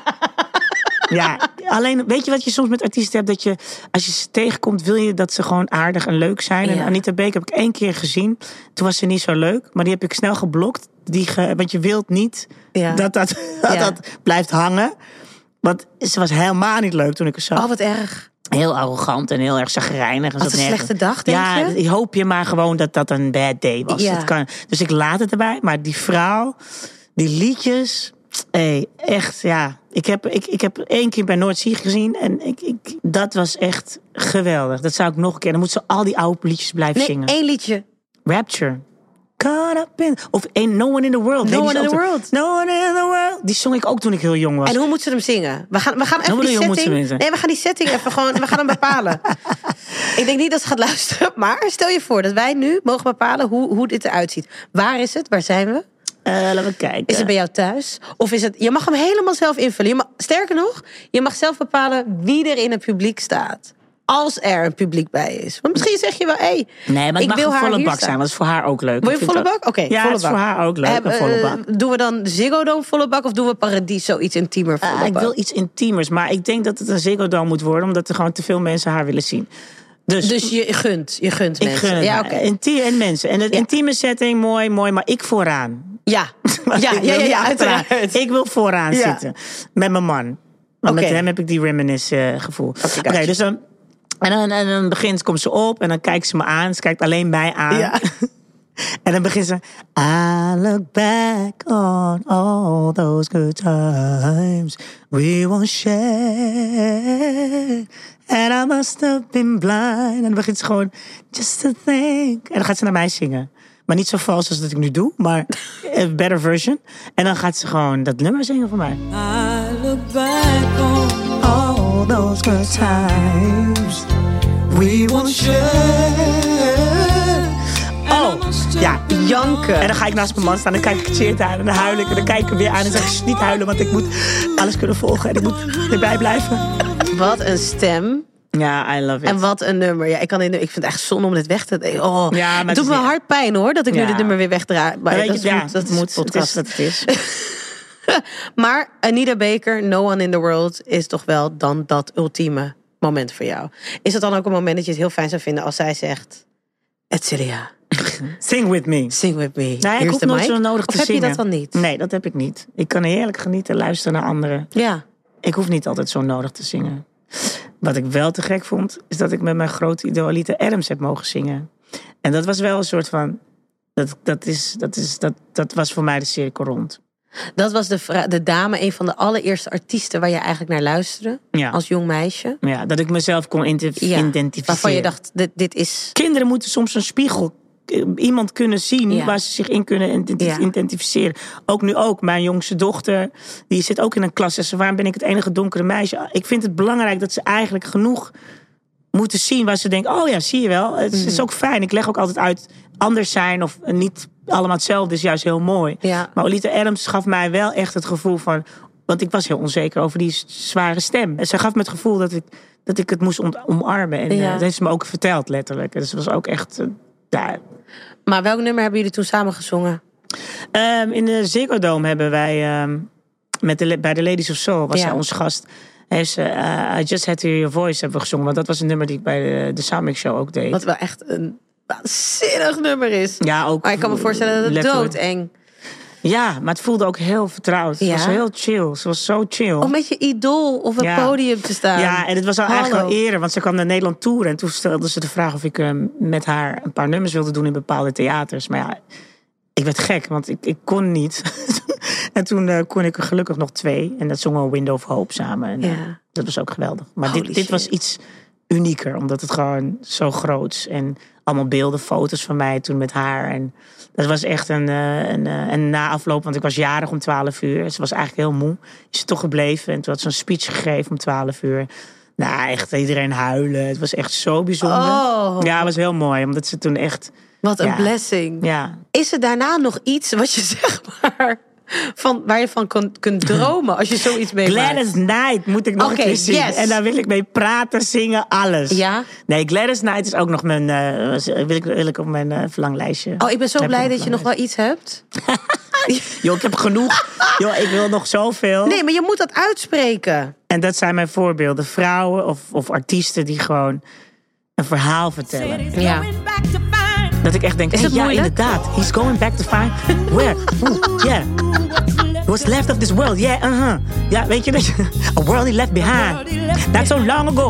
Speaker 3: Ja, alleen weet je wat je soms met artiesten hebt? Dat je, als je ze tegenkomt, wil je dat ze gewoon aardig en leuk zijn. En
Speaker 2: Ja.
Speaker 3: Anita Baker heb ik één keer gezien. Toen was ze niet zo leuk, maar die heb ik snel geblokt. Die ge, want je wilt niet
Speaker 2: Ja.
Speaker 3: dat, dat, dat,
Speaker 2: Ja.
Speaker 3: dat blijft hangen. Want ze was helemaal niet leuk toen ik er zag.
Speaker 2: Oh, wat erg.
Speaker 3: Heel arrogant en heel erg chagrijnig. En
Speaker 2: Had
Speaker 3: zat
Speaker 2: een
Speaker 3: nergens-
Speaker 2: slechte dag, denk
Speaker 3: ja,
Speaker 2: je?
Speaker 3: Ja, hoop je maar gewoon dat dat een bad day was.
Speaker 2: Ja.
Speaker 3: Dat kan. Dus ik laat het erbij. Maar die vrouw, die liedjes... Hey, echt, ja. Ik heb, ik, ik heb één keer bij Noordzee gezien. En ik, ik, dat was echt geweldig. Dat zou ik nog een keer... Dan moet ze al die oude liedjes blijven
Speaker 2: Nee,
Speaker 3: zingen.
Speaker 2: één liedje.
Speaker 3: Rapture. Caught up in... Of Ain't No One in the World.
Speaker 2: No
Speaker 3: Nee, die
Speaker 2: One
Speaker 3: is
Speaker 2: in the
Speaker 3: ook zo-
Speaker 2: World.
Speaker 3: No One in the World. Die zong ik ook toen ik heel jong was.
Speaker 2: En hoe moet ze hem zingen? We gaan, we gaan even
Speaker 3: bedoel
Speaker 2: die
Speaker 3: je, hoe moet ze
Speaker 2: setting...
Speaker 3: hem
Speaker 2: Nee, we gaan die setting even gewoon... We gaan hem bepalen. Ik denk niet dat ze gaat luisteren. Maar stel je voor dat wij nu mogen bepalen hoe, hoe dit eruit ziet. Waar is het? Waar zijn we?
Speaker 3: Eh, laten we kijken.
Speaker 2: Is het bij jou thuis? Of is het... Je mag hem helemaal zelf invullen. Je mag, sterker nog, je mag zelf bepalen wie er in het publiek staat. Als er een publiek bij is. Want misschien zeg je wel, hé, hey,
Speaker 3: Nee, maar
Speaker 2: ik
Speaker 3: het mag
Speaker 2: wil
Speaker 3: een
Speaker 2: haar
Speaker 3: volle
Speaker 2: hier
Speaker 3: bak
Speaker 2: staan.
Speaker 3: zijn. Want dat is voor haar ook leuk.
Speaker 2: Wil
Speaker 3: Ik
Speaker 2: je
Speaker 3: vind
Speaker 2: volle
Speaker 3: dat-
Speaker 2: bak? Oké,
Speaker 3: ja,
Speaker 2: volle
Speaker 3: het is
Speaker 2: bak.
Speaker 3: voor haar ook leuk,
Speaker 2: Eh,
Speaker 3: een volle
Speaker 2: eh,
Speaker 3: bak.
Speaker 2: Doen we dan de Ziggo Dome volle bak? Of doen we Paradiso iets intiemer volle
Speaker 3: Ah, ik
Speaker 2: bak?
Speaker 3: wil iets intiemers, maar ik denk dat het een Ziggo Dome moet worden, omdat er gewoon te veel mensen haar willen zien. Dus,
Speaker 2: Dus je gunt, je gunt
Speaker 3: ik
Speaker 2: mensen.
Speaker 3: gun het
Speaker 2: ja,
Speaker 3: haar.
Speaker 2: oké.
Speaker 3: Intie- en mensen. En het
Speaker 2: Ja.
Speaker 3: intieme setting, mooi, mooi, maar ik vooraan.
Speaker 2: Ja,
Speaker 3: Maar
Speaker 2: ja,
Speaker 3: ik
Speaker 2: ja,
Speaker 3: wil
Speaker 2: ja,
Speaker 3: niet
Speaker 2: ja,
Speaker 3: achteraan.
Speaker 2: uiteraard.
Speaker 3: Ik wil vooraan
Speaker 2: Ja.
Speaker 3: zitten. Met mijn man. Want
Speaker 2: Oké.
Speaker 3: met hem heb ik die reminisce eh, gevoel. Oké,
Speaker 2: gotcha.
Speaker 3: dus dan... En dan, en dan begint, komt ze op en dan kijkt ze me aan. Ze kijkt alleen mij aan.
Speaker 2: Ja.
Speaker 3: En dan begint ze... I look back on all those good times we once shared. And I must have been blind. En dan begint ze gewoon... Just to think. En dan gaat ze naar mij zingen. Maar niet zo vals als dat ik nu doe. Maar een better version. En dan gaat ze gewoon dat nummer zingen voor mij.
Speaker 4: I look back on
Speaker 3: All those good times we once shared. Oh, ja.
Speaker 2: Janken.
Speaker 3: En dan ga ik naast mijn man staan, dan kijk ik Cheert aan en dan huil ik. En dan kijk ik hem weer aan en zeg ik, niet huilen, want ik moet alles kunnen volgen. En ik moet erbij blijven.
Speaker 2: Wat een stem.
Speaker 3: Ja, I love it.
Speaker 2: En wat een nummer. Ja, ik, kan dit, ik vind het echt zonde om dit weg te... Oh,
Speaker 3: ja, maar
Speaker 2: het doet me hard pijn hoor, dat ik ja. nu dit nummer weer wegdraai. Maar
Speaker 3: weet
Speaker 2: dat,
Speaker 3: je, ja,
Speaker 2: moet, dat
Speaker 3: moet,
Speaker 2: is podcast.
Speaker 3: Het is wat het is.
Speaker 2: Maar Anita Baker, No One in the World, is toch wel dan dat ultieme moment voor jou. Is het dan ook een moment dat je het heel fijn zou vinden als zij zegt... Etcilia,
Speaker 3: sing with me.
Speaker 2: Sing with me.
Speaker 3: Nou, ik hoef nooit zo nodig
Speaker 2: of
Speaker 3: te
Speaker 2: heb
Speaker 3: zingen.
Speaker 2: je dat dan niet?
Speaker 3: Nee, dat heb ik niet. Ik kan heerlijk genieten, luisteren naar anderen.
Speaker 2: Ja.
Speaker 3: Ik hoef niet altijd zo nodig te zingen. Wat ik wel te gek vond, is dat ik met mijn grote idool Alita Adams heb mogen zingen. En dat was wel een soort van... Dat, dat, is, dat, is, dat, dat was voor mij de cirkel rond.
Speaker 2: Dat was de, vra- de dame, een van de allereerste artiesten waar je eigenlijk naar luisterde.
Speaker 3: Ja.
Speaker 2: Als jong meisje.
Speaker 3: Ja, dat ik mezelf kon identif-
Speaker 2: ja.
Speaker 3: identificeren.
Speaker 2: Waarvan je dacht, dit, dit is...
Speaker 3: Kinderen moeten soms een spiegel... Iemand kunnen zien
Speaker 2: ja.
Speaker 3: waar ze zich in kunnen identificeren. Ja. Ook nu ook. Mijn jongste dochter, die zit ook in een klas. En ze, waarom ben ik het enige donkere meisje? Ik vind het belangrijk dat ze eigenlijk genoeg moeten zien waar ze denken, oh ja, zie je wel. Het mm. is ook fijn. Ik leg ook altijd uit, anders zijn of niet allemaal hetzelfde is juist heel mooi.
Speaker 2: Ja. Maar
Speaker 3: Olita Adams gaf mij wel echt het gevoel van... Want ik was heel onzeker over die zware stem. En ze gaf me het gevoel dat ik, dat ik het moest omarmen. En ja. uh, dat heeft ze me ook verteld, letterlijk. Dus het was ook echt... Uh, ja.
Speaker 2: Maar welk nummer hebben jullie toen samen gezongen?
Speaker 3: Um, in de Ziggo Dome hebben wij... Um, met de, bij de Ladies of Soul was ja. zij ons gast. Heeft ze, uh, I Just Had to Hear Your Voice hebben we gezongen. Want dat was een nummer die ik bij de, de Soundmix Show ook deed.
Speaker 2: Wat wel echt een waanzinnig nummer is.
Speaker 3: Ja, ook.
Speaker 2: Maar ik kan me voorstellen dat het doodeng.
Speaker 3: Ja, maar het voelde ook heel vertrouwd. Het ja. was heel chill. Ze was zo chill.
Speaker 2: Om met je idool op een ja. podium te staan.
Speaker 3: Ja, en het was al
Speaker 2: Hallo.
Speaker 3: eigenlijk al eerder. Want ze kwam naar Nederland toeren. En toen stelde ze de vraag of ik uh, met haar een paar nummers wilde doen in bepaalde theaters. Maar ja, ik werd gek, want ik, ik kon niet. En toen uh, kon ik er gelukkig nog twee. En dat zongen we Window of Hope samen. En, uh, ja. Dat was ook geweldig. Maar dit, dit was iets unieker. Omdat het gewoon zo groots. En allemaal beelden, foto's van mij toen met haar. En dat was echt een, een, een na afloop. Want ik was jarig om twaalf uur. Ze was eigenlijk heel moe. Is ze toch gebleven. En toen had ze een speech gegeven om twaalf uur. Nou, echt iedereen huilen. Het was echt zo bijzonder.
Speaker 2: Oh.
Speaker 3: Ja, het was heel mooi. Omdat ze toen echt...
Speaker 2: Wat een
Speaker 3: ja,
Speaker 2: blessing.
Speaker 3: Ja.
Speaker 2: Is er daarna nog iets wat je zeg maar... Van, waar je van kunt, kunt dromen als je zoiets meemaakt?
Speaker 3: Gladys Knight moet ik nog
Speaker 2: okay,
Speaker 3: een keer zien.
Speaker 2: Yes.
Speaker 3: En daar wil ik mee praten, zingen, alles.
Speaker 2: Ja?
Speaker 3: Nee, Gladys Knight is ook nog mijn... Uh, wil, ik, wil ik op mijn uh, verlanglijstje.
Speaker 2: Oh, ik ben zo heb blij dat je nog wel iets hebt.
Speaker 3: Joh, ik heb genoeg. Joh, ik wil nog zoveel.
Speaker 2: Nee, maar je moet dat uitspreken.
Speaker 3: En dat zijn mijn voorbeelden. Vrouwen of, of artiesten die gewoon een verhaal vertellen.
Speaker 2: Ja.
Speaker 3: Dat ik echt denk,
Speaker 2: is
Speaker 3: hey,
Speaker 2: het
Speaker 3: ja,
Speaker 2: moeilijk?
Speaker 3: inderdaad. He's going back to find... Where? Ooh, yeah. What's left of this world? Yeah, uh-huh. Ja, weet je dat je... A world he left behind. Not so long ago.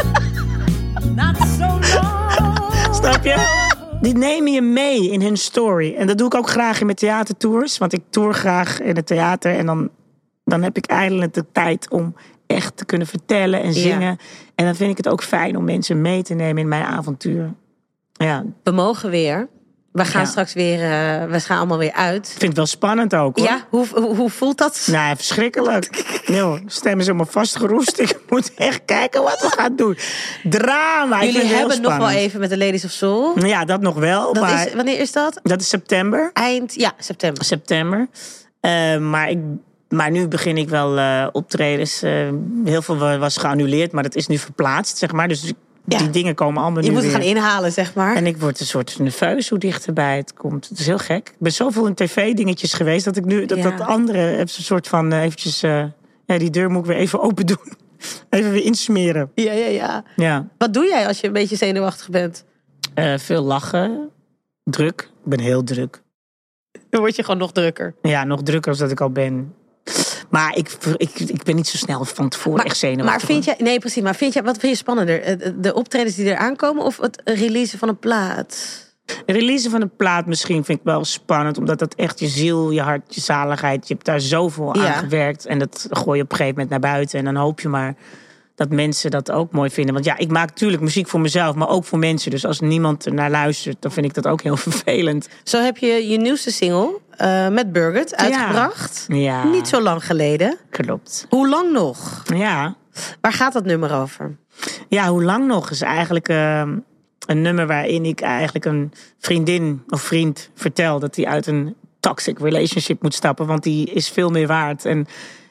Speaker 3: Snap je? Die nemen je mee in hun story. En dat doe ik ook graag in mijn theatertours. Want ik tour graag in het theater. En dan, dan heb ik eindelijk de tijd om echt te kunnen vertellen en zingen. Ja. En dan vind ik het ook fijn om mensen mee te nemen in mijn avontuur. Ja.
Speaker 2: We mogen weer. We gaan
Speaker 3: ja.
Speaker 2: straks weer, uh, we gaan allemaal weer uit.
Speaker 3: Ik vind het wel spannend ook, hoor.
Speaker 2: Ja, hoe, hoe, hoe voelt dat?
Speaker 3: Nou, verschrikkelijk. Nee, stem is helemaal vastgeroest. Ik moet echt kijken wat we gaan doen. Drama.
Speaker 2: Jullie hebben nog wel even met de Ladies of Soul.
Speaker 3: Ja, dat nog wel.
Speaker 2: Dat
Speaker 3: maar
Speaker 2: is, wanneer is dat?
Speaker 3: Dat is september.
Speaker 2: Eind, ja, september.
Speaker 3: September. Uh, maar, ik, maar nu begin ik wel uh, optredens. Uh, heel veel was geannuleerd, maar dat is nu verplaatst, zeg maar. Dus ja. Die dingen komen allemaal
Speaker 2: je
Speaker 3: nu
Speaker 2: moet het
Speaker 3: weer.
Speaker 2: gaan inhalen, zeg maar.
Speaker 3: En ik word een soort nerveus hoe dichterbij het komt. Het is heel gek. Ik ben zoveel in tv-dingetjes geweest... dat ik nu dat, ja. dat andere heb een soort van uh, eventjes... Uh, ja, die deur moet ik weer even open doen. Even weer insmeren.
Speaker 2: Ja, ja, ja,
Speaker 3: ja.
Speaker 2: Wat doe jij als je een beetje zenuwachtig bent?
Speaker 3: Uh, veel lachen. Druk. Ik ben heel druk.
Speaker 2: Dan word je gewoon nog drukker.
Speaker 3: Ja, nog drukker als dat ik al ben. Maar ik, ik, ik ben niet zo snel van tevoren
Speaker 2: maar,
Speaker 3: echt zenuwachtig.
Speaker 2: Maar vind jij, nee precies, maar vind jij, wat vind je spannender? De optredens die er aankomen of het releasen van een plaat?
Speaker 3: Releasen van een plaat misschien vind ik wel spannend. Omdat dat echt je ziel, je hart, je zaligheid... je hebt daar zoveel
Speaker 2: ja.
Speaker 3: aan gewerkt. En dat gooi je op een gegeven moment naar buiten. En dan hoop je maar dat mensen dat ook mooi vinden. Want ja, ik maak natuurlijk muziek voor mezelf, maar ook voor mensen. Dus als niemand naar luistert, dan vind ik dat ook heel vervelend.
Speaker 2: Zo heb je je nieuwste single uh, met Birgit uitgebracht.
Speaker 3: Ja. Ja.
Speaker 2: Niet zo lang geleden.
Speaker 3: Klopt.
Speaker 2: Hoe lang nog?
Speaker 3: Ja.
Speaker 2: Waar gaat dat nummer over?
Speaker 3: Ja, hoe lang nog is eigenlijk uh, een nummer waarin ik eigenlijk een vriendin of vriend vertel dat hij uit een toxic relationship moet stappen. Want die is veel meer waard. En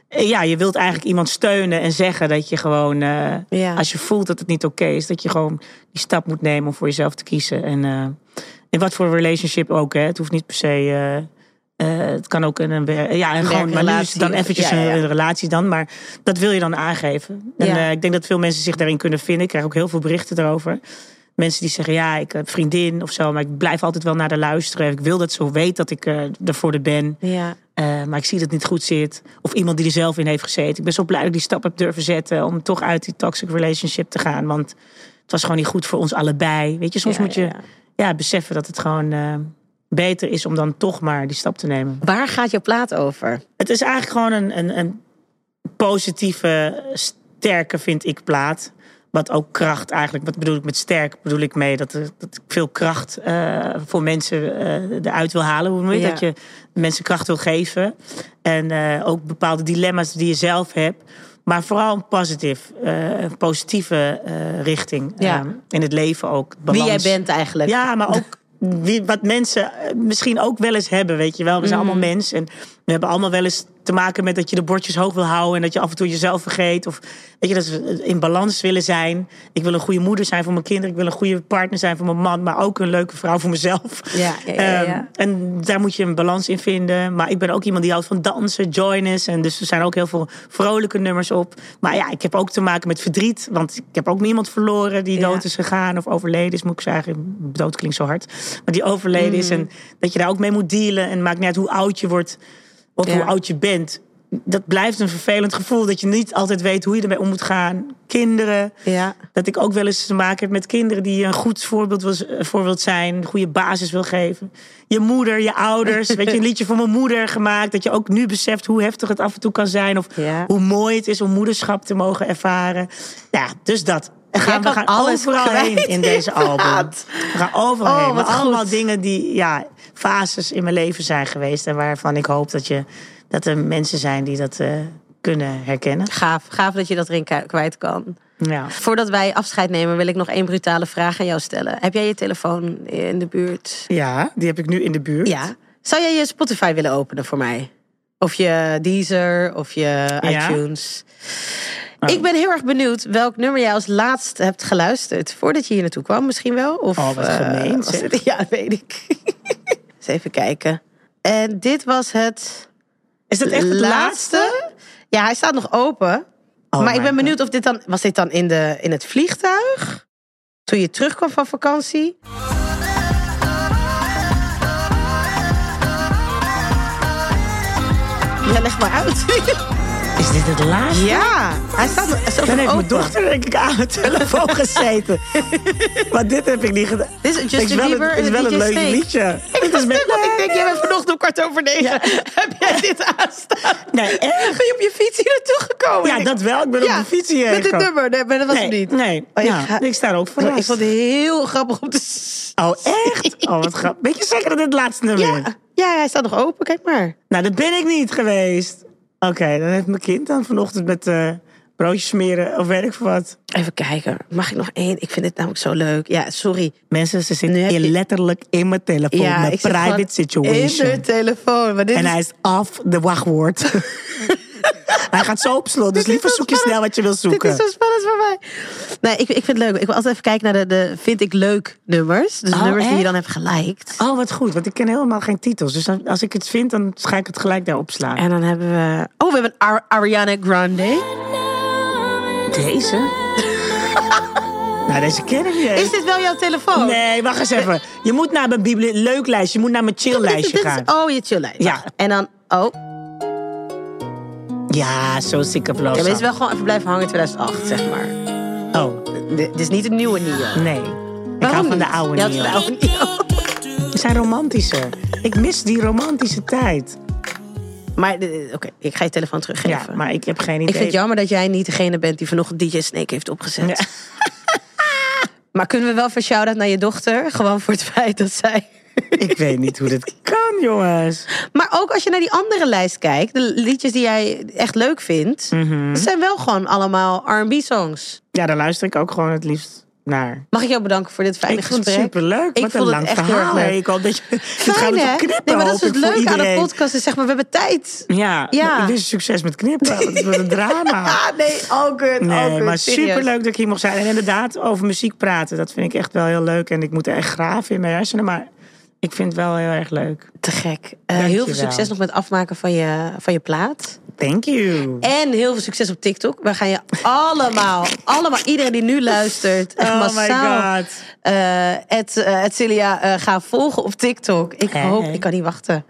Speaker 3: ja, je wilt eigenlijk iemand steunen en zeggen dat je gewoon... Uh, ja. Als je voelt dat het niet oké is, dat je gewoon die stap moet nemen om voor jezelf te kiezen. En uh, in wat voor relationship ook, hè. Het hoeft niet per se... Uh, uh, het kan ook in een... Ja, en gewoon, maar nu is het dan eventjes ja, ja. een relatie dan. Maar dat wil je dan aangeven. En ja. uh, ik denk dat veel mensen zich daarin kunnen vinden. Ik krijg ook heel veel berichten erover. Mensen die zeggen, ja, ik heb een vriendin of zo... maar ik blijf altijd wel naar haar luisteren. Ik wil dat ze weet dat ik uh, er voor de ben.
Speaker 2: Ja.
Speaker 3: Uh, maar ik zie dat het niet goed zit. Of iemand die er zelf in heeft gezeten. Ik ben zo blij dat ik die stap heb durven zetten... om toch uit die toxic relationship te gaan. Want het was gewoon niet goed voor ons allebei. Weet je, soms ja, moet je ja. Ja, beseffen dat het gewoon... Uh, beter is om dan toch maar die stap te nemen.
Speaker 2: Waar gaat je plaat over?
Speaker 3: Het is eigenlijk gewoon een, een, een positieve, sterke, vind ik, plaat. Wat ook kracht eigenlijk, wat bedoel ik met sterk, bedoel ik mee dat, dat ik veel kracht uh, voor mensen uh, eruit wil halen. Hoe noem je ja. dat je mensen kracht wil geven. En uh, ook bepaalde dilemma's die je zelf hebt. Maar vooral een positief, uh, een positieve uh, richting.
Speaker 2: Ja.
Speaker 3: Uh, in het leven ook. Balans.
Speaker 2: Wie jij bent eigenlijk.
Speaker 3: Ja, maar ook wie, wat mensen misschien ook wel eens hebben, weet je wel. We zijn mm. allemaal mens en we hebben allemaal wel eens te maken met dat je de bordjes hoog wil houden en dat je af en toe jezelf vergeet. Of weet je, dat we in balans willen zijn. Ik wil een goede moeder zijn voor mijn kinderen. Ik wil een goede partner zijn voor mijn man, maar ook een leuke vrouw voor mezelf.
Speaker 2: Ja, ja, ja, ja.
Speaker 3: Um, en daar moet je een balans in vinden. Maar ik ben ook iemand die houdt van dansen, joyness. En dus er zijn ook heel veel vrolijke nummers op. Maar ja, ik heb ook te maken met verdriet. Want ik heb ook iemand verloren die dood is gegaan of overleden is, moet ik zeggen. Dood klinkt zo hard. Maar die overleden mm. is. En dat je daar ook mee moet dealen. En maakt niet uit hoe oud je wordt of ja. hoe oud je bent. Dat blijft een vervelend gevoel. Dat je niet altijd weet hoe je ermee om moet gaan. Kinderen.
Speaker 2: Ja.
Speaker 3: Dat ik ook wel eens te maken heb met kinderen die een goed voorbeeld, wil, voorbeeld zijn. Een goede basis wil geven. Je moeder, je ouders. Weet je, een liedje voor mijn moeder gemaakt. Dat je ook nu beseft hoe heftig het af en toe kan zijn. Of ja. hoe mooi het is om moederschap te mogen ervaren. Ja, dus dat. En gaan, we gaan alles overal heen in deze album. We gaan overal
Speaker 2: oh,
Speaker 3: heen. Maar allemaal
Speaker 2: goed.
Speaker 3: dingen die ja, fases in mijn leven zijn geweest. En waarvan ik hoop dat je... dat er mensen zijn die dat uh, kunnen herkennen.
Speaker 2: Gaaf, gaaf dat je dat erin kwijt kan.
Speaker 3: Ja.
Speaker 2: Voordat wij afscheid nemen wil ik nog één brutale vraag aan jou stellen. Heb jij je telefoon in de buurt?
Speaker 3: Ja, die heb ik nu in de buurt.
Speaker 2: Ja. Zou jij je Spotify willen openen voor mij? Of je Deezer, of je
Speaker 3: ja.
Speaker 2: iTunes? Oh. Ik ben heel erg benieuwd welk nummer jij als laatst hebt geluisterd. Voordat je hier naartoe kwam misschien wel. Of,
Speaker 3: oh, wat gemeen.
Speaker 2: Uh, het, ja, weet ik. Eens even kijken. En dit was het...
Speaker 3: Is dat echt het laatste?
Speaker 2: laatste? Ja, hij staat nog open. Oh maar ik ben benieuwd of dit dan... Was dit dan in, de, in het vliegtuig? Toen je terugkwam van vakantie? Ja, leg maar uit.
Speaker 3: Is dit het laatste?
Speaker 2: Ja, hij staat nog open.
Speaker 3: Dan heeft mijn dochter denk ik aan mijn telefoon gezeten. Maar dit heb ik niet gedaan.
Speaker 2: Dit is Justin Bieber.
Speaker 3: Het is wel een leuk liedje.
Speaker 2: Ik, is met... ik denk, jij bent vanochtend om kwart over negen. Ja. Heb jij dit aanstaan?
Speaker 3: Nee, echt?
Speaker 2: Ben je op je fiets hier naartoe gekomen?
Speaker 3: Ja, dat wel. Ik ben ja, op de fiets hier
Speaker 2: met dit nummer? Nee, maar dat was
Speaker 3: nee,
Speaker 2: het niet.
Speaker 3: Nee, oh, ja, ga... ik sta er ook verrast.
Speaker 2: Ik vond het heel grappig om te...
Speaker 3: Oh, echt? Oh, wat grappig. Weet je zeker dat dit het laatste nummer
Speaker 2: ja.
Speaker 3: is?
Speaker 2: Ja, hij staat nog open. Kijk maar.
Speaker 3: Nou, dat ben ik niet geweest. Oké, okay, dan heeft mijn kind dan vanochtend met uh, broodjes smeren of weet ik veel wat.
Speaker 2: Even kijken. Mag ik nog één? Ik vind dit namelijk zo leuk. Ja, sorry.
Speaker 3: Mensen, ze zitten je... letterlijk in mijn telefoon. Ja, mijn private situation.
Speaker 2: In de telefoon. Maar dit
Speaker 3: en
Speaker 2: is...
Speaker 3: hij is af de wachtwoord. Hij gaat zo op slot, dus liever zoek je snel wat je wil zoeken.
Speaker 2: Dit is zo spannend voor mij. Nee, ik, ik vind het leuk. Ik wil altijd even kijken naar de, de vind ik leuk nummers. Dus de
Speaker 3: oh,
Speaker 2: nummers
Speaker 3: echt?
Speaker 2: die je dan hebt geliked.
Speaker 3: Oh, wat goed. Want ik ken helemaal geen titels. Dus als ik het vind, dan ga ik het gelijk daar opslaan.
Speaker 2: En dan hebben we... Oh, we hebben Ar- Ariana Grande.
Speaker 3: Deze? Nou, deze ken ik niet.
Speaker 2: Is dit wel jouw telefoon?
Speaker 3: Nee, wacht eens even. Je moet naar mijn bibli- leuk lijstje. Je moet naar mijn chill lijstje gaan.
Speaker 2: Oh, je chill lijstje.
Speaker 3: Ja.
Speaker 2: En dan... Oh...
Speaker 3: Ja, zo sick of love.
Speaker 2: Ja, maar is wel gewoon even blijven hangen in tweeduizend acht, zeg maar.
Speaker 3: Oh.
Speaker 2: Dit is niet een nieuwe Nio.
Speaker 3: Nee.
Speaker 2: Waarom
Speaker 3: ik hou van
Speaker 2: niet?
Speaker 3: de oude
Speaker 2: ja,
Speaker 3: Nio.
Speaker 2: de oude Nio.
Speaker 3: We zijn romantischer. Ik mis die romantische tijd.
Speaker 2: Maar, oké, okay, ik ga je telefoon teruggeven.
Speaker 3: Ja, maar ik heb geen idee.
Speaker 2: Ik vind het jammer dat jij niet degene bent die vanochtend D J Snake heeft opgezet. Ja. Maar kunnen we wel voor shout-out naar je dochter? Gewoon voor het feit dat zij...
Speaker 3: Ik weet niet hoe dit kan, jongens.
Speaker 2: Maar ook als je naar die andere lijst kijkt, de liedjes die jij echt leuk vindt,
Speaker 3: mm-hmm.
Speaker 2: dat zijn wel gewoon allemaal R en B-songs.
Speaker 3: Ja, daar luister ik ook gewoon het liefst naar.
Speaker 2: Mag ik jou bedanken voor dit fijne
Speaker 3: ik
Speaker 2: gesprek?
Speaker 3: Ik vond het superleuk.
Speaker 2: Ik
Speaker 3: Wat
Speaker 2: vond
Speaker 3: een
Speaker 2: het
Speaker 3: lang
Speaker 2: echt
Speaker 3: verhaal.
Speaker 2: heel erg leuk.
Speaker 3: Ik hoop dat je...
Speaker 2: Fijn, hè?
Speaker 3: Knippen,
Speaker 2: nee, maar dat is het leuke aan de
Speaker 3: iedereen.
Speaker 2: podcast. Is, zeg maar, we hebben tijd.
Speaker 3: Ja,
Speaker 2: ja.
Speaker 3: ik wens je succes met knippen. Het was een drama.
Speaker 2: Ah, nee, all good,
Speaker 3: Nee,
Speaker 2: all good.
Speaker 3: maar
Speaker 2: serieus.
Speaker 3: superleuk dat ik hier mocht zijn. En inderdaad, over muziek praten. Dat vind ik echt wel heel leuk. En ik moet er echt graven in mijn hersenen. Maar ik vind het wel heel erg leuk.
Speaker 2: Te gek. Uh, heel veel succes nog met afmaken van je, van je plaat.
Speaker 3: Thank you.
Speaker 2: En heel veel succes op TikTok. We gaan je allemaal, allemaal, iedereen die nu luistert, echt
Speaker 3: Oh
Speaker 2: massaal,
Speaker 3: my god.
Speaker 2: Uh, het, uh, het Celia uh, gaan volgen op TikTok. Ik
Speaker 3: hey.
Speaker 2: hoop, ik kan niet wachten.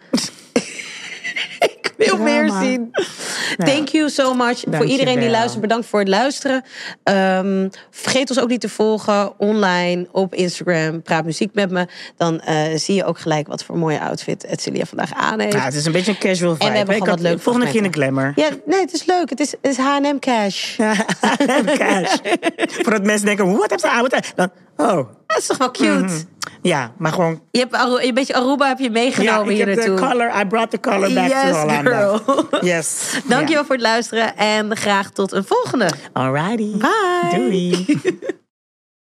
Speaker 2: Ik wil
Speaker 3: Drama.
Speaker 2: meer zien. Nou, Thank you so much. Voor iedereen die
Speaker 3: wel.
Speaker 2: luistert, bedankt voor het luisteren. Um, vergeet ons ook niet te volgen online op Instagram. Praat muziek met me. Dan uh, zie je ook gelijk wat voor mooie outfit het Celia vandaag aan heeft.
Speaker 3: Ja, het is een beetje een casual vibe.
Speaker 2: En we hebben
Speaker 3: ik
Speaker 2: gewoon
Speaker 3: had
Speaker 2: wat leuk
Speaker 3: volgende keer in de glamour.
Speaker 2: Ja, nee, het is leuk. Het is, het is H en M cash.
Speaker 3: H en M cash. Voordat mensen denken, wat heb ze aan? Dan, oh.
Speaker 2: Dat is toch wel cute?
Speaker 3: Mm-hmm. Ja, maar gewoon...
Speaker 2: Je hebt Aru- een beetje Aruba heb je meegenomen
Speaker 3: ja, ik
Speaker 2: hier
Speaker 3: heb
Speaker 2: naartoe.
Speaker 3: de color, I brought the color back
Speaker 2: yes,
Speaker 3: to Hollanda.
Speaker 2: Girl.
Speaker 3: Yes.
Speaker 2: Dankjewel
Speaker 3: ja.
Speaker 2: voor het luisteren en graag tot een volgende.
Speaker 3: Alrighty.
Speaker 2: Bye.
Speaker 3: Doei.